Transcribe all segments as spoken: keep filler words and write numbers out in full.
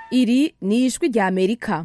Iri ni ijwi rya Amerika.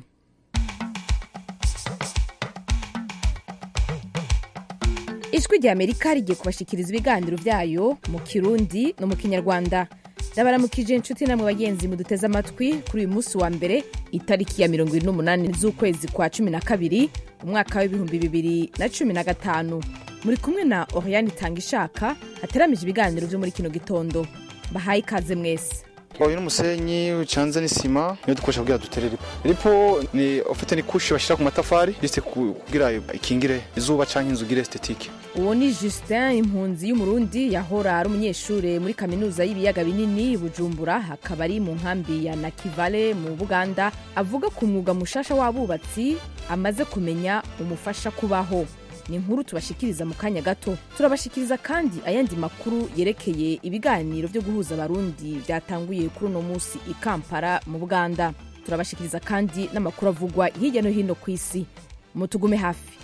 Ijwi rya Amerika rigiye kubashikiriza ibiganiro vyayo mu Kirundi no mu Kinyarwanda. Ndabaramukije inshuti namwe bagenzi muduteze amatwi kuri uyu munsi wa mbere itariki ya mirongo ine n'umunani z'ukwezi kwa cumi na kabiri umwaka w'ibihumbi bibiri na cumi na gatanu. Muri kumwe na Oriane Tangishaka hateramije ibiganiro vyo muri kino gitondo. Bahaye ikaze mwese. Uyu n'umusenyi ucanze n'isima niyo dukoresha kugira dutere ripo. Ripo ni ofite ni kushi bashira ku matafari bise kugira ikingire izuba canke inzugire esthétique. Uwo ni Justin impunzi y'umurundi yahora ari umunyeshure muri kaminuza y'ibiyaga binini Bujumbura hakaba ari mu nkambi ya Nakivale mu Buganda avuga ku mwuga mushasha w'abubatsi amaze kumenya umufasha kubaho. Ni inkuru tubashikiriza mu kanya gato. Turabashikiriza kandi ayandi makuru yerekeye ibiganiro byo guhuza abarundi byatanguye kuri uno munsi i Kampala mu Buganda. Turabashikiriza kandi n'amakuru avugwa hirya no hino ku isi. Mutugume hafi.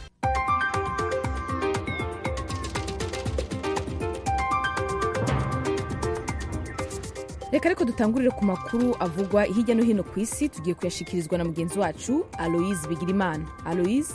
Reka ariko dutangurire ku makuru avugwa hirya no hino ku isi tugiye kuyashikirizwa na mugenzi wacu Aloise Bigirimana. Aloise,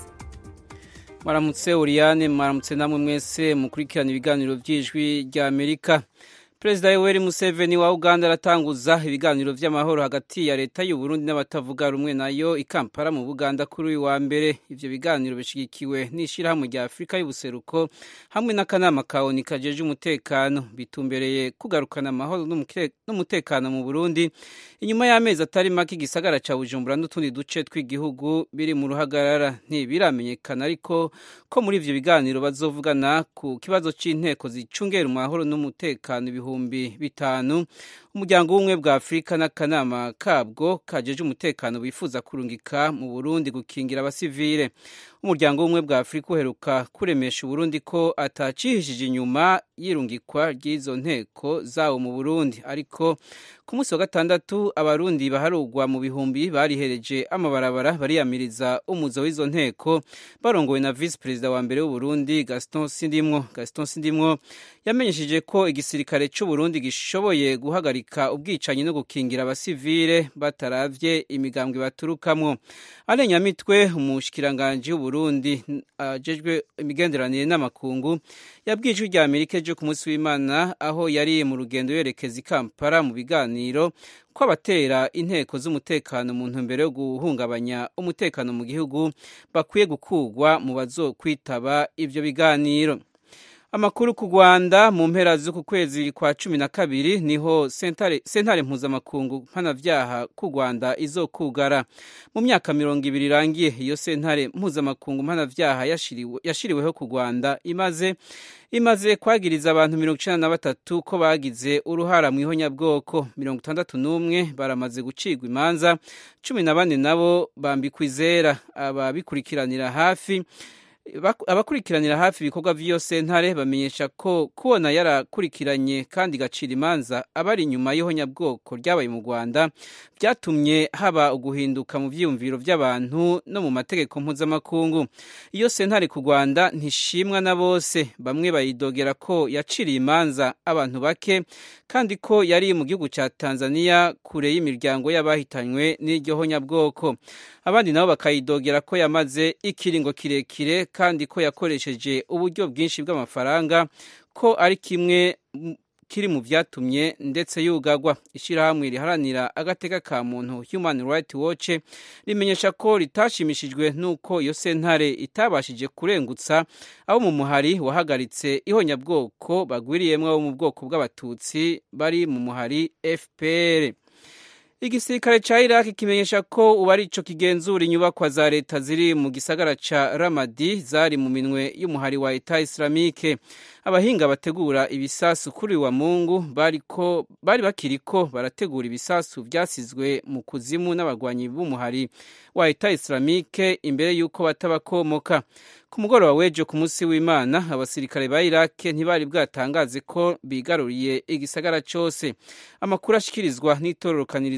Maramutse Oriane, maramutse namwe mwese mukurikirana ibiganiro by'ijwi rya Amerika. Perezida Yoweri Museveni wa Uganda aratanguza ibiganiro vy'amahoro hagati ya leta y'u Burundi n'abatavuga rumwe nayo i Kampala mu Buganda kuri uyu wa mbere. Ivyo biganiro bishigikiwe n'ishirahamwe rya Afrika y'ubuseruko hamwe n'akanama ka O N U kajeje umutekano, bitumbereye kugarukana amahoro n'umutekano mu Burundi inyuma y'amezi atari make igisagara ca Bujumbura n'utundi duce tw'igihugu biri mu ruhagarara. Ntibiramenyekana ariko ko muri ivyo biganiro bazovugana ku kibazo c'inteko zicungera amahoro n'umutekano ibihumbi bitanu umuryango w'ubumwe bwa Afrika n'akanama kabwo kajeje umutekano bifuza kurungika mu Burundi gukingira abasivile. Umuryango w'ubumwe bwa Afrika uheruka kuremesha Burundi ko atacihishije inyuma yirungikwa ry'izo nteko zawo mu Burundi, ariko ku munsi wa gatandatu abarundi baharugwa mu bihumbi barihereje amabarabara bariyamiriza umuzo w'izo nteko barongowe na vice perezida wa mbere w'u Burundi Gaston Sindimwo. Gaston Sindimwo yamenyesheje ko igisirikare cy'u Burundi gishoboye guhagarika ubwicanyi no gukingira abasivile bataravye imigambwe baturukamwo. Arenyamitwe umushikiranganje w'u Burundi ajejwe imigenderanire n'amakungu yabwiye ijwi rya Amerika ejo ku munsi w'Imana aho yari mu rugendo yerekeza i Kampala mu biganiro ko abatera inteko z'umutekano mu ntumbero yo guhungabanya umutekano mu gihugu bakwiye gukugwa mu bazokwitaba ivyo biganiro. Amakuru ku Rwanda mu mpera z'uku kwezi kwa cumi na kabiri niho sentare sentare mpuzamakungu mpanavyaha ku Rwanda izokugara. Mu myaka mirongo ibiri irangiye iyo sentare mpuzamakungu mpanavyaha yashiriwe yashiriweho ku Rwanda imaze imaze kwagiriza abantu mirongo icenda na batatu ko bagize uruhara mu ihonyabwoko. Mirongo itandatu n'umwe baramaze gucigwa imanza, cumi na bane nabo bambikwa izera. Ababikurikiranira hafi abakurikiranira hafi ibikorwa vy'iyo sentare bamenyesha ko kubona yarakurikiranye kandi gacira imanza abari inyuma y'ihonyabwoko ryabaye mu Rwanda byatumye haba uguhinduka mu vyiyumviro vy'abantu no mu mategeko mpuzamakungu. Iyo sentare ku Rwanda ntishimwa na bose, bamwe bayidogera ko yaciriye imanza abantu bake kandi ko yari mu gihugu ca Tanzania kure y'imiryango y'abahitanywe n'iryo honyabwoko. Abandi nabo bakayidogera ko yamaze ikiringo kirekire kandi ko yakoresheje uburyo bwinshi bw'amafaranga, ko ari kimwe kiri mu vyatumye ndetse yugagwa. Ishirahamwe riharanira agateka ka muntu Human Rights Watch rimenyesha ko ritashimishijwe nuko iyo sentare itabashije kurengutsa abo mu muhari wahagaritse ihonyabwoko bagwiriyemwo abo mu bwoko bw'abatutsi bari mu muhari F P R. Igisirikare ca Iraq kimenyesha ko ubu ari ico kigenzura inyubakwa za leta ziri mu gisagara ca Ramadi zari mu minwe y'umuhari wa Eta Islamique. Abahinga bategura ibisasu kuri wa Mungu bariko bari bakiriko barategura ibisasu vyasizwe mu kuzimu n'abagwanyi b'umuhari wa Eta Islamique imbere yuko batabakomoka. Ku mugoroba w'ejo ku munsi w'Imana abasirikare ba Iraq ntibari bwatangaze ko bigaruriye igisagara cose. Amakuru ashikirizwa n'itororokanirizo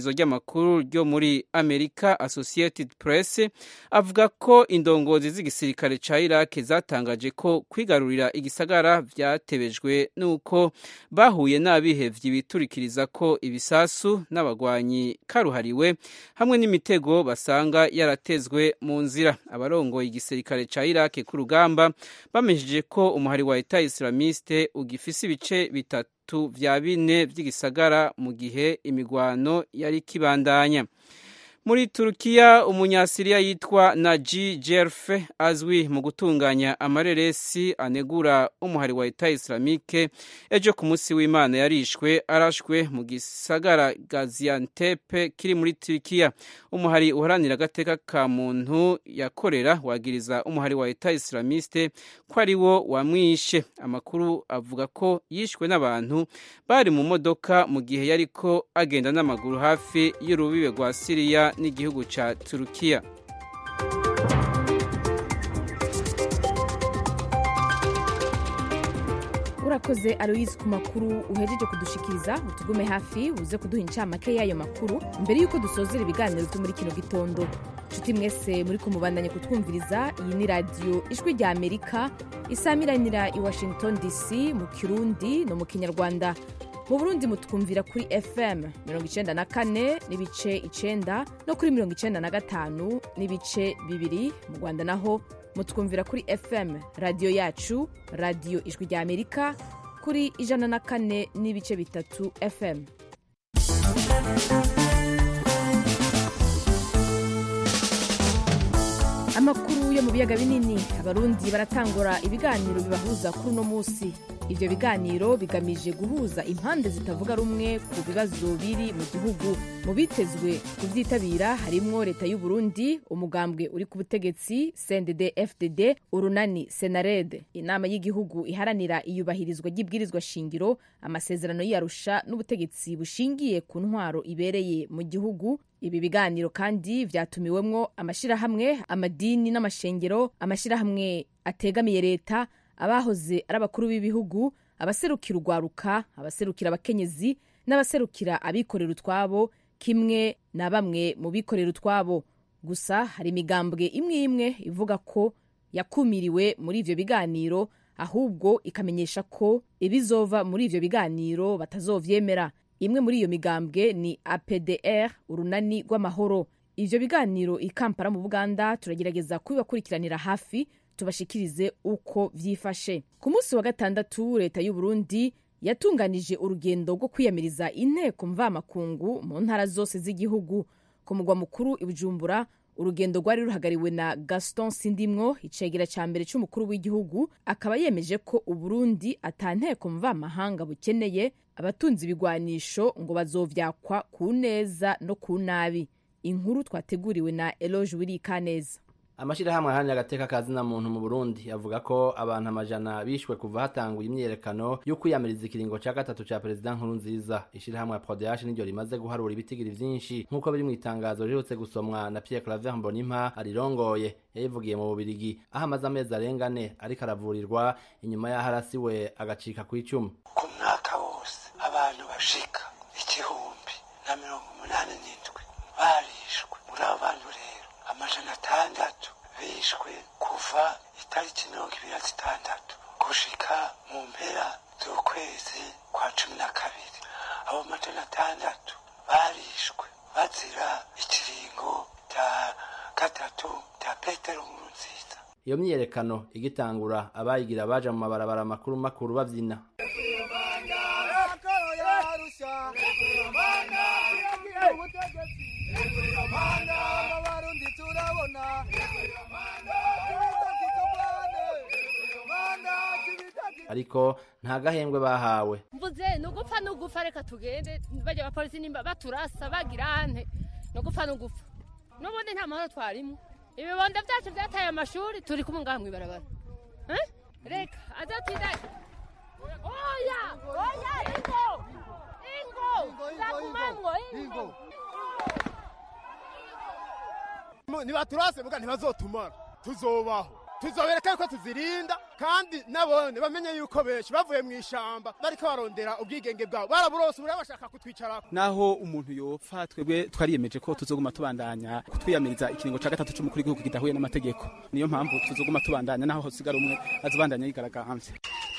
itorokanizo ry'amakuru ryo muri Amerika Associated Press avuga ko indongozi z'igisirikare ca Iraq zatangaje ko kwigarurira igisagara vyatebejwe nuko bahuye n'abihevyi biturikiriza ko ibisasu n'abagwanyi karuhariwe hamwe n'imitego basanga yaratezwe mu nzira. Abarongoye igisirikare ca Iraq ku rugamba bamejije ko umuhari wa Eta Islamiste ugifise ibice bitatu vya bine vy'igisagara mu gihe imigwano yari kibandanya. Muri Turukiya umunyasiriya yitwa Naji Jerfe azwi mu gutunganya amareresi anegura umuhari wa Eta Islamike ejo ku munsi w'Imana yarishwe arashwe mu gisagara Gaziantep kiri muri Turukiya. Umuhari uharanira agateka ka muntu yakorera wagiriza umuhari wa Eta Islamiste ko ari wo wamwishe. Amakuru avuga ko yishwe n'abantu bari mu modoka mu gihe yariko agenda n'amaguru hafi y'urubibe rwa Syria n'igihugu ca Turukiya. Urakoze Aloise ku makuru uhejeje kudushikiriza. Utugume hafi uze kuduha incamake y'ayo makuru mbere yuko dusozera ibiganiro byo muri kino gitondo. Nshuti mwese muri ko mubandanye kutwumviriza, iyi ni radio Ijwi rya Amerika isamiranira i Washington D C mu Kirundi no mu Kinyarwanda. Mu Burundi mutwumvira kuri F M mirongo icenda na kane n'ibice icenda no kuri mirongo icenda na gatanu n'ibice bibiri. Mu Rwanda naho mutwumvira kuri F M radio yacu radio Ijwi rya Amerika kuri ijana na kane n'ibice bitatu F M. Amakuru yo mu biyaga binini, abarundi baratangura ibiganiro bibahuza kuri no musi. Ivyo biganiro bigamije guhuza impande zitavuga rumwe ku bibazo biri mu gihugu. Mu bitezwe kuvyitabira harimwo leta y'u Burundi, umugambwe uri ku butegetsi C N D D F D D, urunani Senared, inama y'igihugu iharanira iyubahirizwa ry'ibwirizwa shingiro, amasezerano y'Arusha n'ubutegetsi bushingiye ku ntwaro ibereye mu gihugu. Ibi biganiro kandi vyatumiwemwo amashirahamwe, amadini n'amashengero, amashirahamwe ategamiye leta, abahoze ari abakuru b'ibihugu, abaserukira urwaruka, abaserukira abakenyezi n'abaserukira abikorera utwabo, kimwe na bamwe mu bikorera utwabo. Gusa hari imigambwe imwe imwe ivuga ko yakumiriwe muri ivyo biganiro, ahubwo ikamenyesha ko ibizova muri ivyo biganiro batazovyemera. Imwe muri iyo migambwe ni A P D R, urunani rw'amahoro. Ivyo biganiro i Kampala mu Buganda turagerageza kubibakurikiranira hafi tubashikirize uko vyifashe. Ku munsi wa gatandatu leta y'u Burundi yatunganije urugendo rwo kwiyamiriza inteko mvamakungu mu ntara zose z'igihugu. Ku mugwa mukuru i Bujumbura urugendo rwari ruhagariwe na Gaston Sindimwo, icegera ca mbere c'umukuru w'igihugu, akaba yemeje ko u Burundi ata nteko mvamahanga bukeneye, abatunzi ibigwanisho ngo bazovyakwa ku neza no ku nabi. Inkuru twateguriwe na Eloge Wirikaneza. Amashirahamwe aharanira agateka kazina muntu mu Burundi avuga ko abantu amajana bishwe kuva hatanguye imyerekano yo kwiyamiriza ikiringo ca gatatu ca President Nkurunziza. Ishirahamwe ya P R O D H niryo rimaze guharura ibitigiri vyinshi nk'uko biri mu itangazo riherutse gusomwa na Pierre Claver Mbonimpa arirongoye, yayivugiye mu Bubirigi aho amaze amezi arenga ane ariko aravurirwa inyuma y'aho arasiwe agacika kw'icumi. Ku mwaka wose abantu bashika igihumbi na mirongo umunani n'indwi barishwe. Muri abo bantu rero amajana atandatu bishwe kuva itariki mirongo ibiri na zitandatu gushika mu mpera z'ukwezi kwa cumi na kabiri. Abo majana atandatu barishwe bazira ikiringo cya gatatu cya Petero Nkurunziza. Iyo myiyerekano igitangura abayigira baja mu mabarabara makuru makuru bavyina. Ariko nta gahembwe bahawe. Mvuze nugupfa nugupfa reka tugende baje abapolisi nimba baturasa bagirante nugupfa nugupfa. Nubundi nta mahoro twarimo. Ibibondo byacu byataye amashuri turi kumunga mu ibarabara. Eh? Reka azatinda. Oya! Oya ingo! Ingo! Zakumango ingo. Niba turase muga ntibazotumara. Tuzobaho. Tuzobereka ko tuzirinda kandi nabone bamenye yuko benshi bavuye mu ishamba bariko barondera ubwigenge bwabo baraburose buri bashaka kutwicarako naho umuntu yopfa twebwe twariyemeje ko tuzoguma tubandanya kutwiyamiriza ikiringo ca gatatu c'umukuru w'igihugu kidahuye n'amategeko niyo mpamvu tuzoguma tubandanya naho hosigara umwe azobandanya yigaragambye.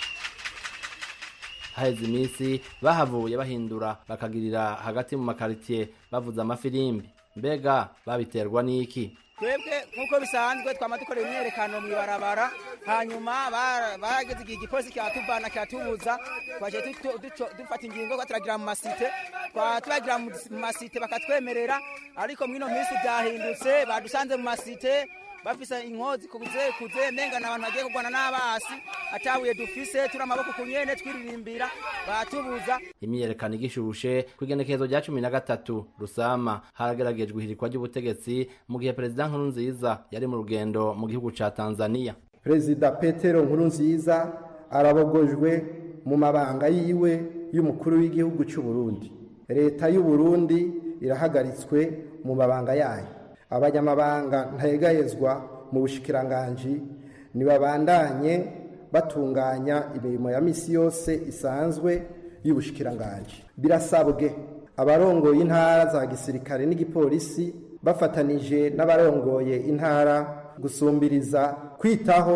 haheze iminsi bahavuye bahindura bakagirira hagati mu makaritiye bavuza amafirimbi, mbega babiterwa n'iki? twebwe nk'uko bisanzwe twama dukorera imyerekano mw'ibarabara, hanyuma barageze igihe igipolisi kiratuvana kiratubuza, twaje dufata ingingo ko turagira mu masite, twagira mu masite bakatwemerera, ariko mwino minsi byahindutse badusanze mu masite bafisa inkozi kuze kuze menga n'abantu bagiye kugwana n'abasi atabuye dufise turi amaboko kunyene twiririmbira batubuza. Imyerekano igishushe kwigenekezo rya cumi na gatatu Rusama harageragejwe ihirikwa ry'ubutegetsi mu gihe Perezida Nkurunziza yari mu rugendo mu gihugu ca Tanzania. Perezida Petero Nkurunziza arabogojwe mu mabanga yiwe y'umukuru w'igihugu cy'u Burundi. Leta y'u Burundi irahagaritswe mu mabanga yayo. Abanyamabanga ntayegayezwa mu bushikiranganji nibabandanye batunganya imirimo ya misi yose isanzwe y'ubushikiranganji. Birasabwe abarongoye intara za gisirikare n'igipolisi bafatanije n'abarongoye intara gusumbiriza kwitaho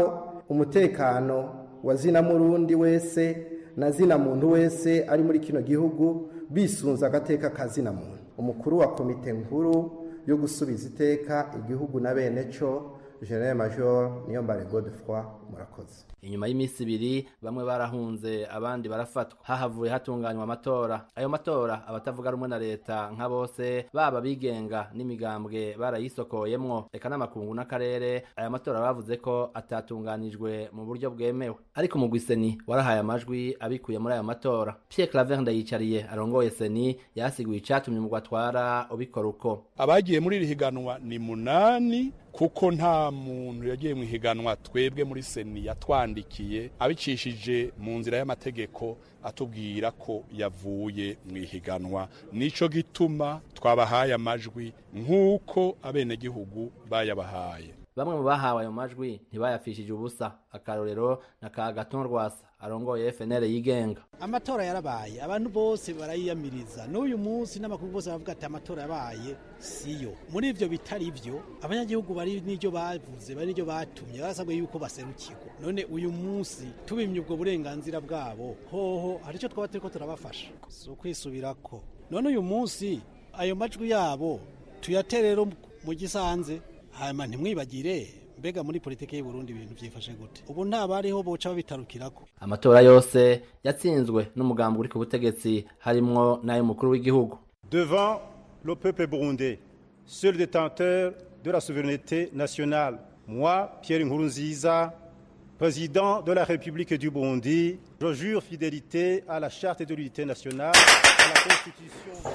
umutekano wa zina murundi wese na zina muntu wese ari muri kino gihugu bisunza agateka ka zina muntu. Umukuru wa komite nkuru yo gusubiza iteka igihugu na bene co General Major Niyombare Godefroid murakoze. Inyuma y'imisi ibiri bamwe barahunze abandi barafatwa, hahavuye hatunganywa amatora. Ayo matora abatavuga rumwe na leta nka bose baba bigenga n'imigambwe barayisokoyemwo, eka n'amakungu n'akarere. Aya matora bavuze ko atatunganijwe mu buryo bwemewe, ariko mu Seni warahaye amajwi abikuye muri ayo matora. Pierre Claver Ndayicariye arongoye Seni yasiguye icatumye mu gwatwara ubikora uko. Abagiye muri rihiganwa ni munani, kuko nta muntu yagiye mu higanwa twebwe muri Seni yatwandikiye abicishije mu nzira y'amategeko atubwira ko yavuye mu higanwa. Nico gituma twabahaye amajwi nk'uko abenegihugu bayabahaye. Bamwe mu bahawe ayo majwi ntibayafishije ubusa. Akarorero na Kagaton Rwasa arongoye F N L yigenga. Amatora yarabaye, abantu bose barayiyamiriza. N'uyu munsi n'amakuru bose bavuga ati amatora yabaye siyo. Muri ivyo bitari ivyo abanyagihugu bari n'iryo bavuze, bari n'iryo batumye barasabwe yuko baserukirwa. None uyu munsi tubimye ubwo burenganzira bwabo, hoho hari ico twaba turiko turabafasha so kwisubirako. None uyu munsi ayo majwi yabo tuyaterero mu gisanze, hanyuma ntimwibagire mbega muri politike y'u Burundi ibintu byifashe gute. Ubu nta bariho boca babitarukirako. Amatora yose yatsinzwe n'umugambi uri ku butegetsi harimwo n'ayo mukuru w'igihugu. Devant le peuple burundais, seul détenteur de la souveraineté nationale, moi, Pierre Nkurunziza, président de la République du Burundi, je jure fidélité à la charte de l'unité nationale, à la constitution.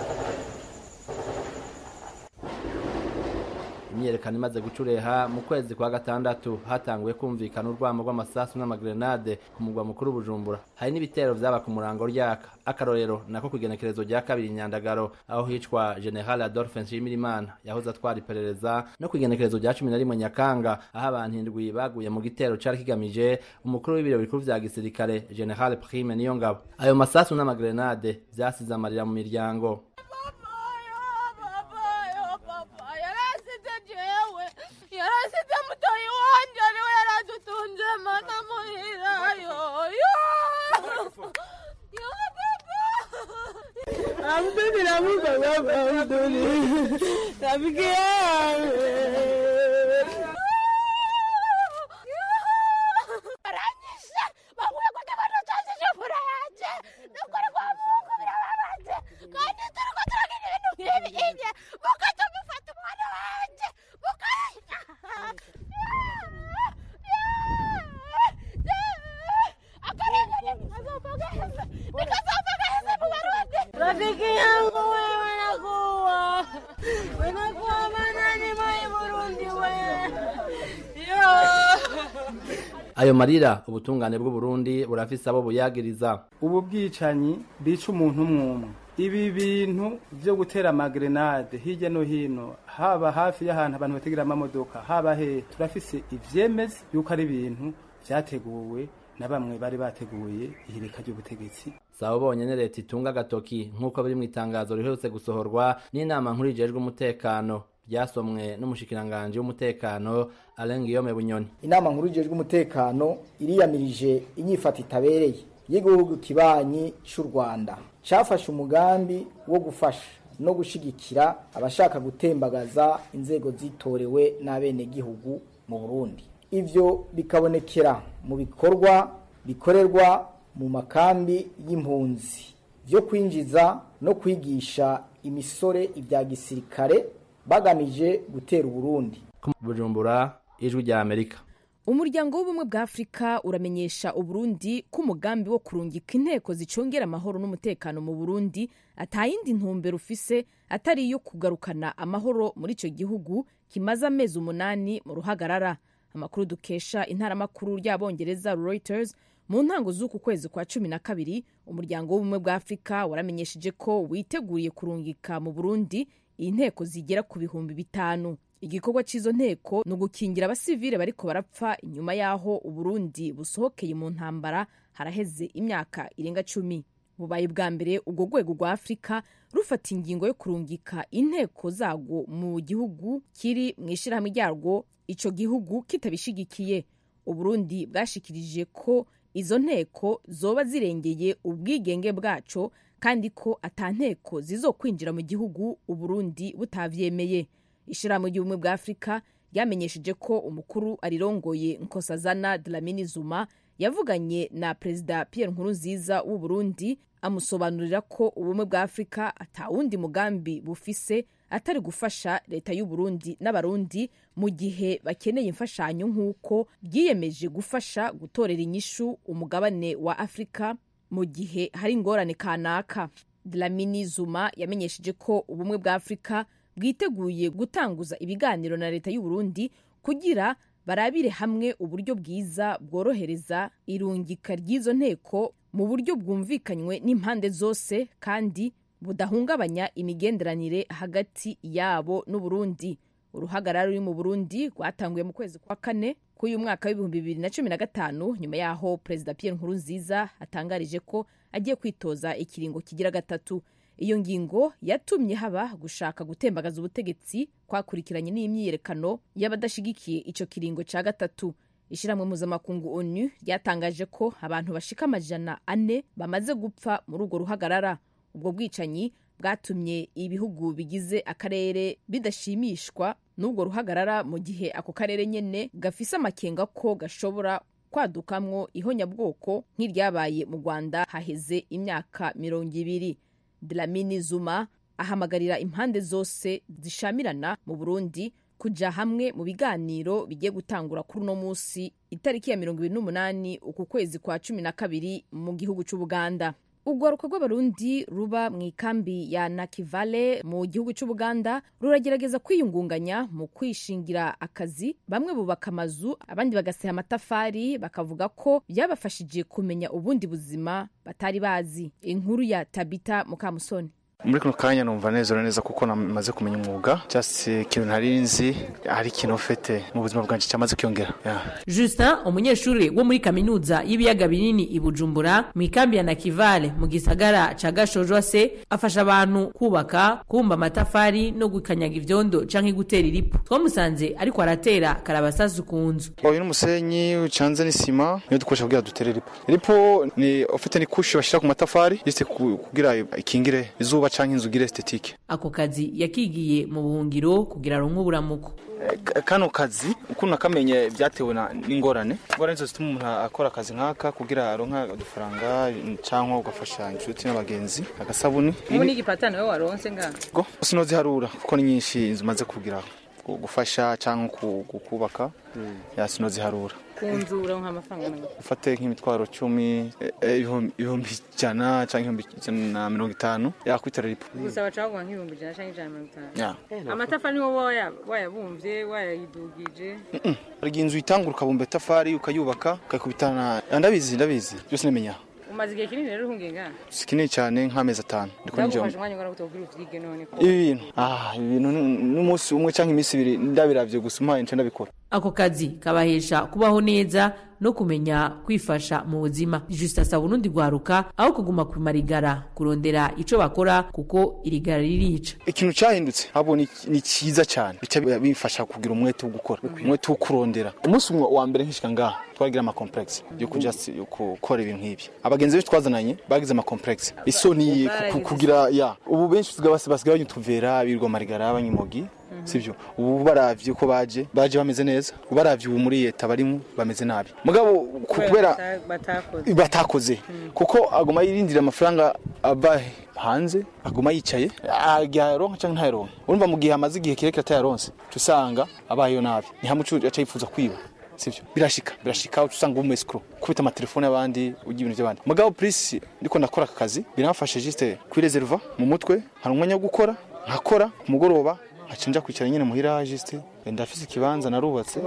Imyerekano imaze gucureha mu kwezi kwa gatandatu hatanguye kumvikana urwamo rw'amasasu n'amagrenade ku mugwa mukuru Bujumbura. Hari n'ibitero vyaba ku murango ryaka. Akarorero nako kugenekerezo rya kabiri Nyandagaro aho hicwa General Adolphe Nshimirimana yahoze atwara iperereza, no kugenekerezo rya cumi na rimwe Nyakanga aho abantu indwi baguye mu gitero cari kigamije umukuru w'ibiro bikuru vya gisirikare General Prime Niyongabo. Ayo masasu n'amagrenade vyasize amarira mu miryango. Rafiki yangu wewe nakuwa wenakuwa manani mai Burundi we yo. Ayo marira ubutungane bw'u Burundi burafise abo buyagiriza. Ubu bwicanyi bica umuntu umwe. Ibi bintu byo gutera amagrenade hirya no hino haba hafi y'ahantu abantu bategera amamodoka haba he turafise ivyemeze yuko ari ibintu vyateguwe na bamwe bari bateguye ihirika ry'ubutegetsi. Sabo bonyene leta itunga gatoki nk'uko biri mu itangazo riherutse gusohorwa n'inama nkuru ijejwe umutekano ryasomwe n'umushikiranganje w'umutekano Alain Guillaume Bunyoni. Inama nkuru ijejwe umutekano iriyamirije inyifata itabereye y'igihugu kibanyi cy'u Rwanda cafashe umugambi wo gufasha no gushigikira abashaka gutembagaza inzego zitorewe n'abene gihugu mu Burundi. Ivyo bikabonekera mu bikorwa bikorerwa mu makambi y'impunzi byo kwinjiza no kwigisha imisore ibya gisirikare bagamije gutera Burundi. Bujumbura, Ijwi rya Amerika. Umuryango w'ubumwe bwa Afrika uramenyesha Uburundi ko umugambi wo kurungika inteko zicongera amahoro n'umutekano mu Burundi atayindi ntumbero ufise atari iyo kugarukana amahoro muri ico gihugu kimaze amezi umunani mu ruhagarara. Amakuru dukesha intaramakuru ry'Abongereza Reuters mu ntango z'uku kwezi kwa cumi na kabiri, umuryango w'ubumwe bwa Afrika waramenyesheje ko witeguriye kurungika mu Burundi inteko zigera ku bihumbi bitanu. Igikorwa cizo nteko no gukingira abasivile bariko barapfa inyuma yaho Uburundi busohokeye mu ntambara haraheze imyaka irenga cumi. Bubaye bwa mbere ubwo rwego rwa Afrika rufata ingingo yo kurungika inteko zago mu gihugu kiri mwishirahamwe ryarwo ico gihugu kitabishigikiye. Uburundi bwashikirije ko izo nteko zoba zirengeye ubwigenge bwaco kandi ko atanteko zizokwinjira mu gihugu Uburundi butavyemeye. Ishirahamwe ry'ubumwe bwa Afrika ryamenyesheje ko umukuru arirongoye Nkosazana Dlamini Zuma yavuganye na Perezida Pierre Nkurunziza w'u Burundi amusobanurira ko ubumwe bwa Afrika atawundi mugambi bufise atari gufasha leta y'u Burundi n'abarundi mu gihe bakeneye imfashanyo nk'uko byiyemeje gufasha gutorera inyishu umugabane wa Afrika mu gihe hari ingorane kanaka. Dlamini Zuma yamenyesheje ko ubumwe bwa Afrika bwiteguye gutanguza ibiganiro na leta y'u Burundi kugira barabire hamwe uburyo bwiza bworohereza irungika ry'izo nteko mu buryo bwumvikanywe n'impande zose kandi budahungabanya imigenderanire hagati yabo n'u Burundi. Uruhagarara ruri mu Burundi rwatanguye mu kwezi kwa kane k'uyu mwaka w'ibihumbi bibiri na cumi na gatanu nyuma yaho Perezida Pierre Nkurunziza atangarije ko agiye kwitoza ikiringo kigira gatatu. Iyo ngingo yatumye haba gushaka gutembagaza ubutegetsi kwakurikiranye n'imyiyerekano y'abadashigikiye ico kiringo ca gatatu. Ishiramwe mpuzamakungu O N U ryatangaje ko abantu bashika amajana ane bamaze gupfa muri urwo ruhagarara. Ubwo bwicanyi bwatumye ibihugu bigize akarere bidashimishwa n'ubwo ruhagarara mu gihe ako karere nyene gafise amakenga ko gashobora kwadukamwo ihonyabwoko nk'iryabaye mu Rwanda haheze imyaka mirongo ibiri. Dlamini Zuma ahamagarira impande zose zishamirana mu Burundi kuja hamwe mu biganiro bigiye gutangura kuri no musi itariki ya mirongo ibiri n'umunani uku kwezi kwa cumi na kabiri mu gihugu c'Ubuganda. Urwaruka rw'abarundi ruba mu ikambi ya Nakivale mu gihugu c'Ubuganda ruragerageza kwiyungunganya mu kwishingira akazi. Bamwe bubaka amazu abandi bagaseha amatafari bakavuga ko byabafashije kumenya ubundi buzima batari bazi. Inkuru ya Tabita Mukamusoni. Muri kuno kanya numva neza neza kuko namaze kumenya umwuga cyase kintu ntarinzi ari kintu fete mu buzima bwanje cyamaze kyongera. Yeah. Justin umunyeshuri wo muri kaminuza y'ibiyaga binini i Bujumbura mu ikambi ya Nakivale mu gisagara ca Gashojwase afasha abantu kubaka kumba amatafari no gukanyaga ivyondo canke gutera iripu. Twamusanze ariko aratera karabasasu kunzu. Oyo n'umusenyi ucanze n'isima niyo dukoresha kugira dutere iripu. Iripu ni ofite ni kushi bashira ku matafari yise kugira ikingire izuba canke inzugire estetike. Ako kazi yakigiye mu buhungiro kugira ronko buramuko. Kano kazi ukuntu nakamenye byatewe n'ingorane. Ngorane zo zituma umuntu akora akazi nkaka kugira aronka udufaranga canke ugafasha inshuti n'abagenzi. Agasabuni. Ubu ni igipatano we waronse nga. Go sinoziharura kuko ni nyinshi zimaze kugira gufasha canke kubaka. Hmm. Ya sinoziharura. Kunzura nk'amafaranga nanga. Ufate nk'imitwaro cumi ibihumbi ijana canke ibihumbi ijana na mirongo itanu yakwitara ripo. Gusa bacagwa nk'ibihumbi ijana canke ijana na mirongo itanu. Yeah. Amatafari niwo waya wayabumvye wayidugije. Ari inzu itangura ukabumba tafari ukayubaka ukakubitana. Ndabizi ndabizi. Byose nemenya. Umaze igihe kinini rero hungenga. Sikini cyane nk'amezi atanu. Ndiko njye. Umwanya ngora gutobwira uvyige none ko. Ibintu. Ah, ibintu n'umunsi umwe canke imisi ibiri ndabiravye gusuma ince ndabikora. ako kazi kabahesha kubaho neza no kumenya kwifasha mu buzima. Juste asaba urundi rwaruka aho kuguma kumarigara kurondera ico bakora kuko irigara ririca. Ikintu cyahindutse abo ni cyiza cyane bica bifasha kugira umwete wo gukora umwete wo kurondera. Umunsi wa mbere nkishika ngaha twagira ama complex yo kuja gukora ibintu nk'ibi. Abagenzi be twazananye bagize ama complex isoni kugira ya ubu benshi tugabase basigaye tuvera birwa marigara abanyimogi sivyo ubu baravye ko baje baje bameze neza ubaravye ubu muri leta barimo bameze nabi mugabo kubera batakoze batakoze kuko agoma yirindira amafaranga aba hanze agoma yicaye agyaronka cyangwa ntayaronka urumva mu gihe amaze igihe kirekire atayaronse tusanga abayo nabi ni hamucu aca yifuza kwiba sivyo birashika birashika usanga umu escrow kubita amatelefone y'abandi ugiye ibintu by'abandi mugabo police ndiko ndakora akazi biramfashe juste kwireserva mu mutwe hari umwanya wo gukora nkakora ku mugoroba acinja kwicara nyine muhira juste ndafise ikibanza narubatse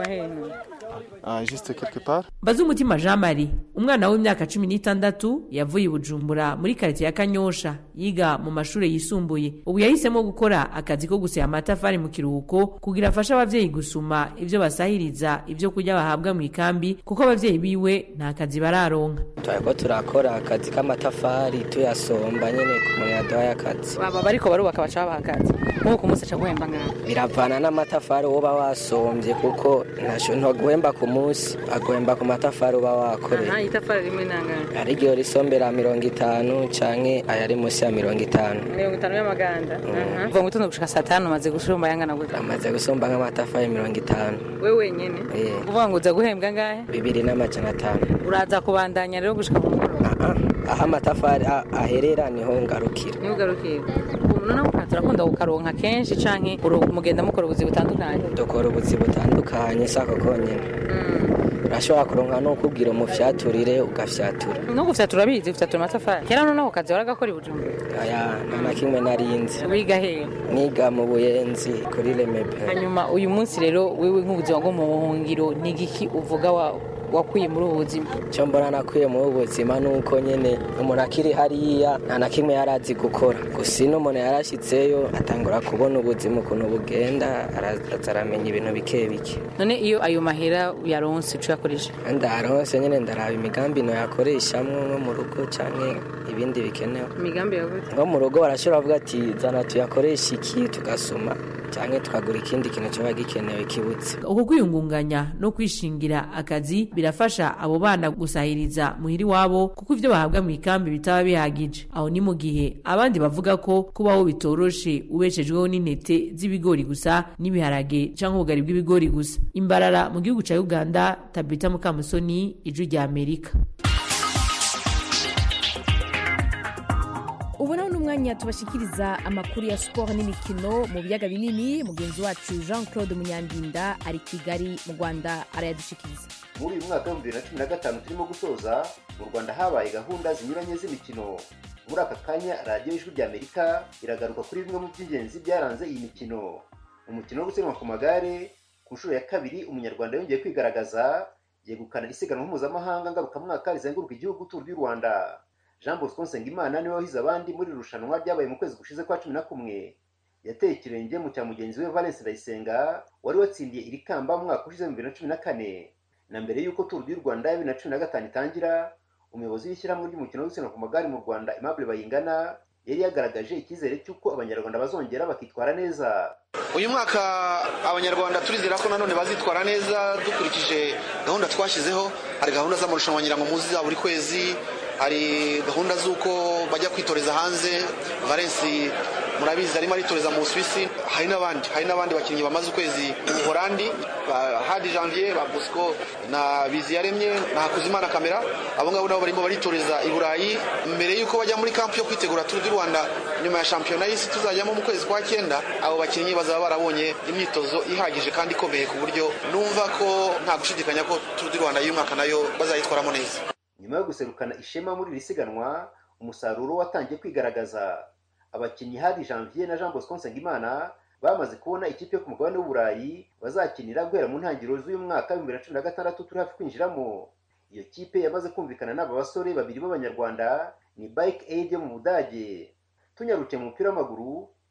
ah juste quelque part. Bazumutima Jean Marie umwana w'imyaka cumi n'itandatu yavuye Bujumbura muri quartier ya Kanyosha yiga mu mashure yisumbuye ubu yahisemo gukora akazi ko gusya amatafari mu kiruhuko kugira afasha abavyeyi gusuma ivyo basahiriza ivyo kurya bahabwa mu ikambi kuko abavyeyi biwe nta kazi bararonka. Twako turakora akazi k'amatafari tuyasomba nyene ku murado y'akazi baba bariko barubaka baca bahakazi nko ku munsi caguhemba ngana biravana n'amatafari woba wasombye kuko ntasho ntoguhemba ku munsi aguhemba ku matafari uba wakoreye. Aha itafari rimwe nangana ari ryo risombera mirongo itanu canke ayari munsi ya mirongo itanu mirongo itanu y'amaganda. Aha vuga ngo tuno gushika saa tanu maze gusomba yangana gute? Amaze gusomba nk'amatafari mirongo itanu. Wewe wenyene uvuga ngo uza guhembwa ngahe? bibiri n'amajana atanu. Uraza kubandanya rero gushika mu mugoroba? Aha amatafari aherera niho ngarukira. Niho ngarukira. None ko turakunda gukaronka kenshi canke mugenda mukora ubuzi butandukanye? Dukora ubuzi butandukanye sako konyene. Urashobora kuronka no kubwira umufyaturire ugafyatura. No gufyatura bizi ufyatura amatafari. Kera none ako kazi waragakora Bujumbura? Aya nta kimwe narinzi. Wiga he? Niga mu Buyenzi kuri Lemepe. Hanyuma uyu munsi rero wewe nk'ubuzima bwo mu buhungiro nigiki uvuga wa wakwiye muri ubu buzima? Cyo mbona nakwiye muri ubu buzima nuko nyene umuntu akiri hariya nta na kimwe yarazi gukora gusa ino umuntu yarashitseyo atangura kubona ubuzima ukuntu bugenda arazaramenya ibintu bike bike. None iyo ayo mahera yaronse uco yakoresha? Ndaronse nyene ndaraba imigambi no yakoreshamwe nko mu rugo canke ibindi bikenewe. Imigambi yawe ngo mu rugo barashobora kuvuga ati zana tuyakoresha iki tugasuma canke tukagura ikindi kintu cyo bagikenewe kibutse. Uko kwiyungunganya no kwishingira akazi birafasha abo bana gusahiriza muhiri wabo kuko ivyo bahabwa mu ikambi bitaba bihagije. Aho ni mu gihe abandi bavuga ko kubaho bitoroshe ubeshejweho n'intete z'ibigori gusa n'ibiharage canke ubugari bw'ibigori gusa. Imbarara mu gihugu ca Uganda, Tabita Mukamusoni, Ijwi rya Amerika. Ubu naho n'umwanya tubashikiriza amakuru ya sport n'imikino mu biyaga binini. Mugenzi wacu Jean Claude Munyandinda ari Kigali mu Rwanda arayadushikiriza. Muri uyu mwaka wa bibiri na cumi na gatanu turimo gusoza mu Rwanda habaye gahunda zinyuranye z'imikino. Muri aka kanya radiyo y'Ijwi rya Amerika iragaruka kuri bimwe mu by'ingenzi byaranze iyi mikino. Umukino wo gusiganwa ku magare ku nshuro ya kabiri umunyarwanda yongeye kwigaragaza yegukana isiganwa mpuzamahanga ngarukamwaka rizenguruka igihugu Tour du Rwanda. Jean Bosco Nsengimana niwe wahize abandi muri irushanwa ryabaye mu kwezi gushize kwa cumi na kumwe. Yateye ikirenge mu cya mugenzi we Valence Ndayisenga wari watsindiye iri kamba mu mwaka ushize mu bibiri na cumi na kane. Na mbere y'uko Tour du Rwanda ya bibiri na cumi na gatanu itangira, umuyobozi w'ishyirahamwe ry'umukino wo gusiganwa ku magare mu Rwanda Aimable Bayingana yari yagaragaje icyizere cy'uko abanyarwanda bazongera bakitwara neza. Uyu mwaka abanyarwanda turizera ko nanone bazitwara neza dukurikije gahunda twashyizeho. Hari gahunda z'amarushanwa nyirango muzi za buri kwezi, hari gahunda z'uko bajya kwitoreza hanze. Valence murabizi arimo aritoreza mu Suisse, hari n'abandi hari n'abandi bakinnyi bamaze ukwezi mu Buholandi, Hadi Janvier, ba Bosco na Biziyaremye na Hakuzimana Kamera. Abo ngabo nabo barimo baritoreza i Burayi mbere y'uko bajya muri camp yo kwitegura Tour du Rwanda nyuma ya shampiyona y'isi tuzajyamo mu kwezi kwa cyenda. Abo bakinnyi bazaba barabonye imyitozo ihagije kandi ikomeye ku buryo numva ko nta gushidikanya ko Tour du Rwanda y'uyu mwaka nayo bazayitwaramo neza. Nyuma yo guserukana ishema muri iri siganwa, umusaruro watangiye kwigaragaza. Abakinnyi Hadi Janvier na Jean Bosco Nsengimana bamaze kubona ikipe yo ku mugabane w'Uburayi bazakinira guhera mu ntangiriro z'uyu mwaka wa bibiri na cumi na gatandatu turi hafi kwinjiramo. Iyo kipe yamaze kumvikana n'aba basore babiri b'Abanyarwanda ni Bike Aid yo mu Budage. Tunyarukiye mu mupira w'amaguru,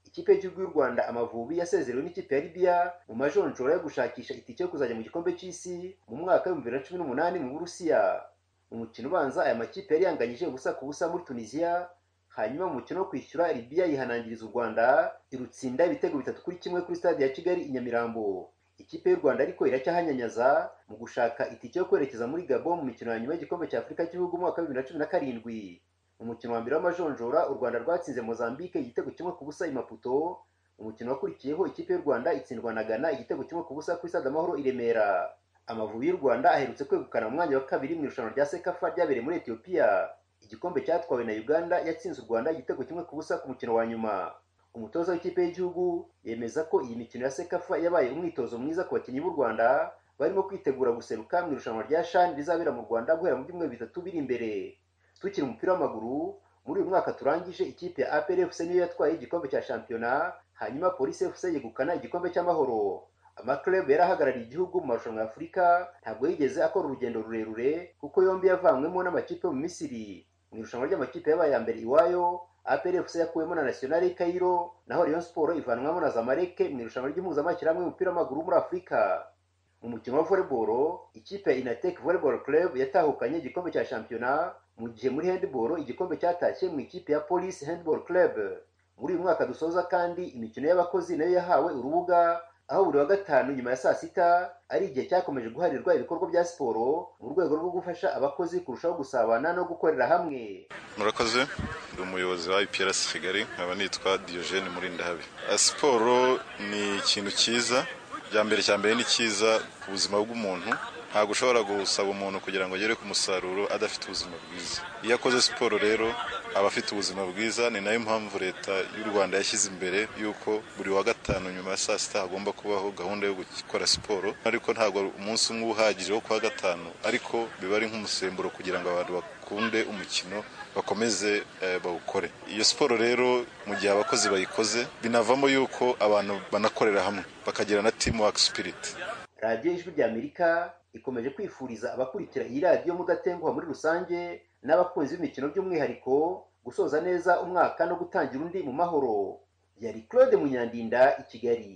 ikipe y'igihugu y'u Rwanda Amavubi yasezerewe n'ikipe ya Libya mu majonjora yo gushakisha itike yo kuzajya mu gikombe cy'isi mu mwaka w'ibihumbi bibiri na cumi n'umunani mu Burusiya. Umukino ubanza aya makipe yari yanganyije ubusa ku busa muri Tunisia, hanyuma mu mukino wo kwishyura Libya yihanangiriza u Rwanda irutsinda ibitego bitatu kuri kimwe kuri stade ya Kigali i Nyamirambo. Ikipe y'u Rwanda ariko iracyahanyanyaza mu gushaka itike yo kwerekeza muri Gabon mu mikino ya nyuma y'igikombe cya Afurika cy'ibihugu mu mwaka wa bibiri na cumi na karindwi. Mu mukino wa mbere w'amajonjora u Rwanda rwatsinze Mozambique igitego kimwe ku busa i Maputo. Umukino wakurikiyeho ikipe y'u Rwanda itsindwa na Ghana igitego kimwe ku busa kuri stade Amahoro i Remera. Amavubi y'u Rwanda aherutse kwegukana mu mwanya wa kabiri mu irushanwa rya Sekafa ryabereye muri Ethiopia. Igikombe cyatwawe na Uganda yatsinze u Rwanda igitego kimwe ku busa ku mukino wa nyuma. Umutoza w'ikipe y'igihugu yemeza ko iyi mikino ya Sekafa yabaye umwitozo mwiza ku bakinnyi b'u Rwanda barimo kwitegura guseruka mu irushanwa rya CHAN rizabera mu Rwanda guhera mu byumweru bitatu biri imbere. Tukiri umupira w'amaguru, muri uyu mwaka turangije ikipe ya A P R F C niyo yatwaye igikombe cya shampiyona, hanyuma Police F C yegukana igikombe cy'amahoro. Amaklub yarahagarariye igihugu mu marushanwa ya Afurika ntabwo yigeze akora urugendo rurerure kuko yombi yavanywemo n'amakipe mu Misiri. Mu irushanwa ry'amakipe yabaye ya mbere iwayo, A P R F C yakuwemo na National Cairo, naho Rayon Sport ivanwamo na Zamalek mu irushanwa ry'impuzamashyirahamwe y'umupira w'amaguru muri Afurika. Mu mukino wa volleyball, ikipe ya Inatek Volleyball Club yatahukanye igikombe cya shampiyona, mu gihe muri handball igikombe cyatashye mu ikipe ya Police Handball Club. Muri uyu mwaka dusoza kandi imikino y'abakozi nayo yahawe urubuga, aho buri wa gatanu nyuma ya saa sita ari igihe cyakomeje guharirwa ibikorwa bya siporo mu rwego rwo gufasha abakozi kurushaho gusabana no gukorera hamwe. Murakoze, ndi umuyobozi wa I P R C Kigali, nkaba nitwa Diogene Murindahabi. Siporo ni ikintu cyiza, bya mbere cya mbere ni cyiza ku buzima bw'umuntu. Ntabwo ushobora gusaba umuntu kugira ngo agere ku musaruro adafite ubuzima bwiza. Iyo akoze siporo rero aba afite ubuzima bwiza. Ni nayo mpamvu leta y'u Rwanda yashyize imbere yuko buri wa gatanu nyuma ya saa sita hagomba kubaho gahunda yo gukora siporo, ariko ntabwo umunsi umwe uhagije wo kuwa gatanu, ariko biba ari nk'umusemburo kugira ngo abantu bakunde umukino bakomeze eh, bawukore. Iyo siporo rero mu gihe abakozi bayikoze binavamo yuko abantu banakorera hamwe bakagira na teamwork spirit. Radio Ijwi ry'Amerika ikomeje kwifuriza abakurikira iyi radio mudatenguha muri rusange n'abakunzi b'imikino by'umwihariko gusoza neza umwaka no gutangira undi mu mahoro. Yari Claude Munyandinda i Kigali.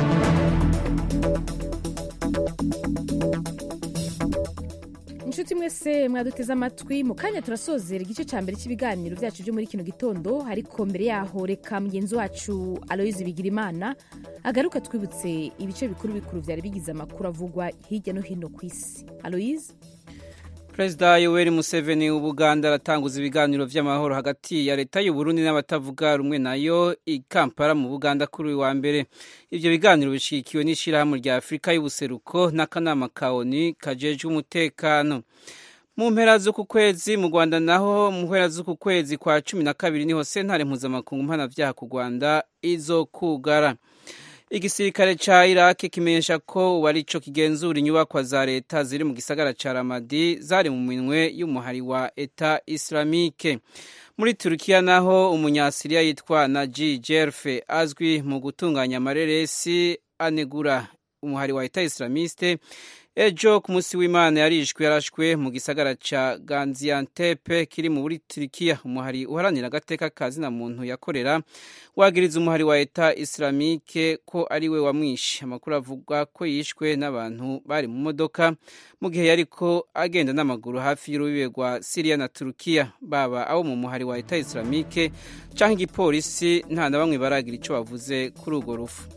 Inshuti mwese mwaduteze amatwi, mu kanya turasozera igice cya mbere cy'ibiganiro byacu byo muri kino gitondo, ariko mbere yaho reka mugenzi wacu Aloise Bigirimana agaruka twibutse ibice bikuru bikuru byari bigize amakuru avugwa hirya no hino ku isi. Aloise. Perezida Yoweri Museveni w'Ubuganda aratanguza ibiganiro vy'amahoro hagati ya leta y'u Burundi n'abatavuga rumwe nayo i Kampala mu Buganda kuri wa mbere. Ivyo biganiro bishikiwe n'ishirahamwe rya Afrika y'ubuseruko n'akanama ka O N U kajejwe umutekano. Mu mpera z'uku kwezi mu Rwanda naho mu mpera z'uku kwezi kwa cumi na kabiri niho sentare mpuzamakungu mpanavyaha ku Rwanda izokugara. Igisirikare ca Iraq kimenyesha ko wari ico kigenzura inyubakwa za leta ziri mu gisagara ca Ramadi zari mu minwe y'umuhari wa Eta Islamique. Muri Turkiya naho umunyasiriya yitwa Naji Jerfe azwi mu gutunganya amareresi anegura umuhari wa Eta Islamiste ejo ku munsi w'Imana yarishwe yarashwe mu gisagara ca Gaziantep kiri mu buri Turkiya. Umuhari uharanira agateka kazina muntu yakorera wagiriza umuhari wa Eta Islamique ko ari we wamwishe. Amakuru avuga ko yishwe n'abantu bari mu modoka mu gihe yariko agenda n'amaguru hafi y'urubibe rwa Syria na Turkiya. Baba abo mu muhari wa Eta Islamique canke igipolisi nta na bamwe baragira ico bavuze kuri urwo rufu.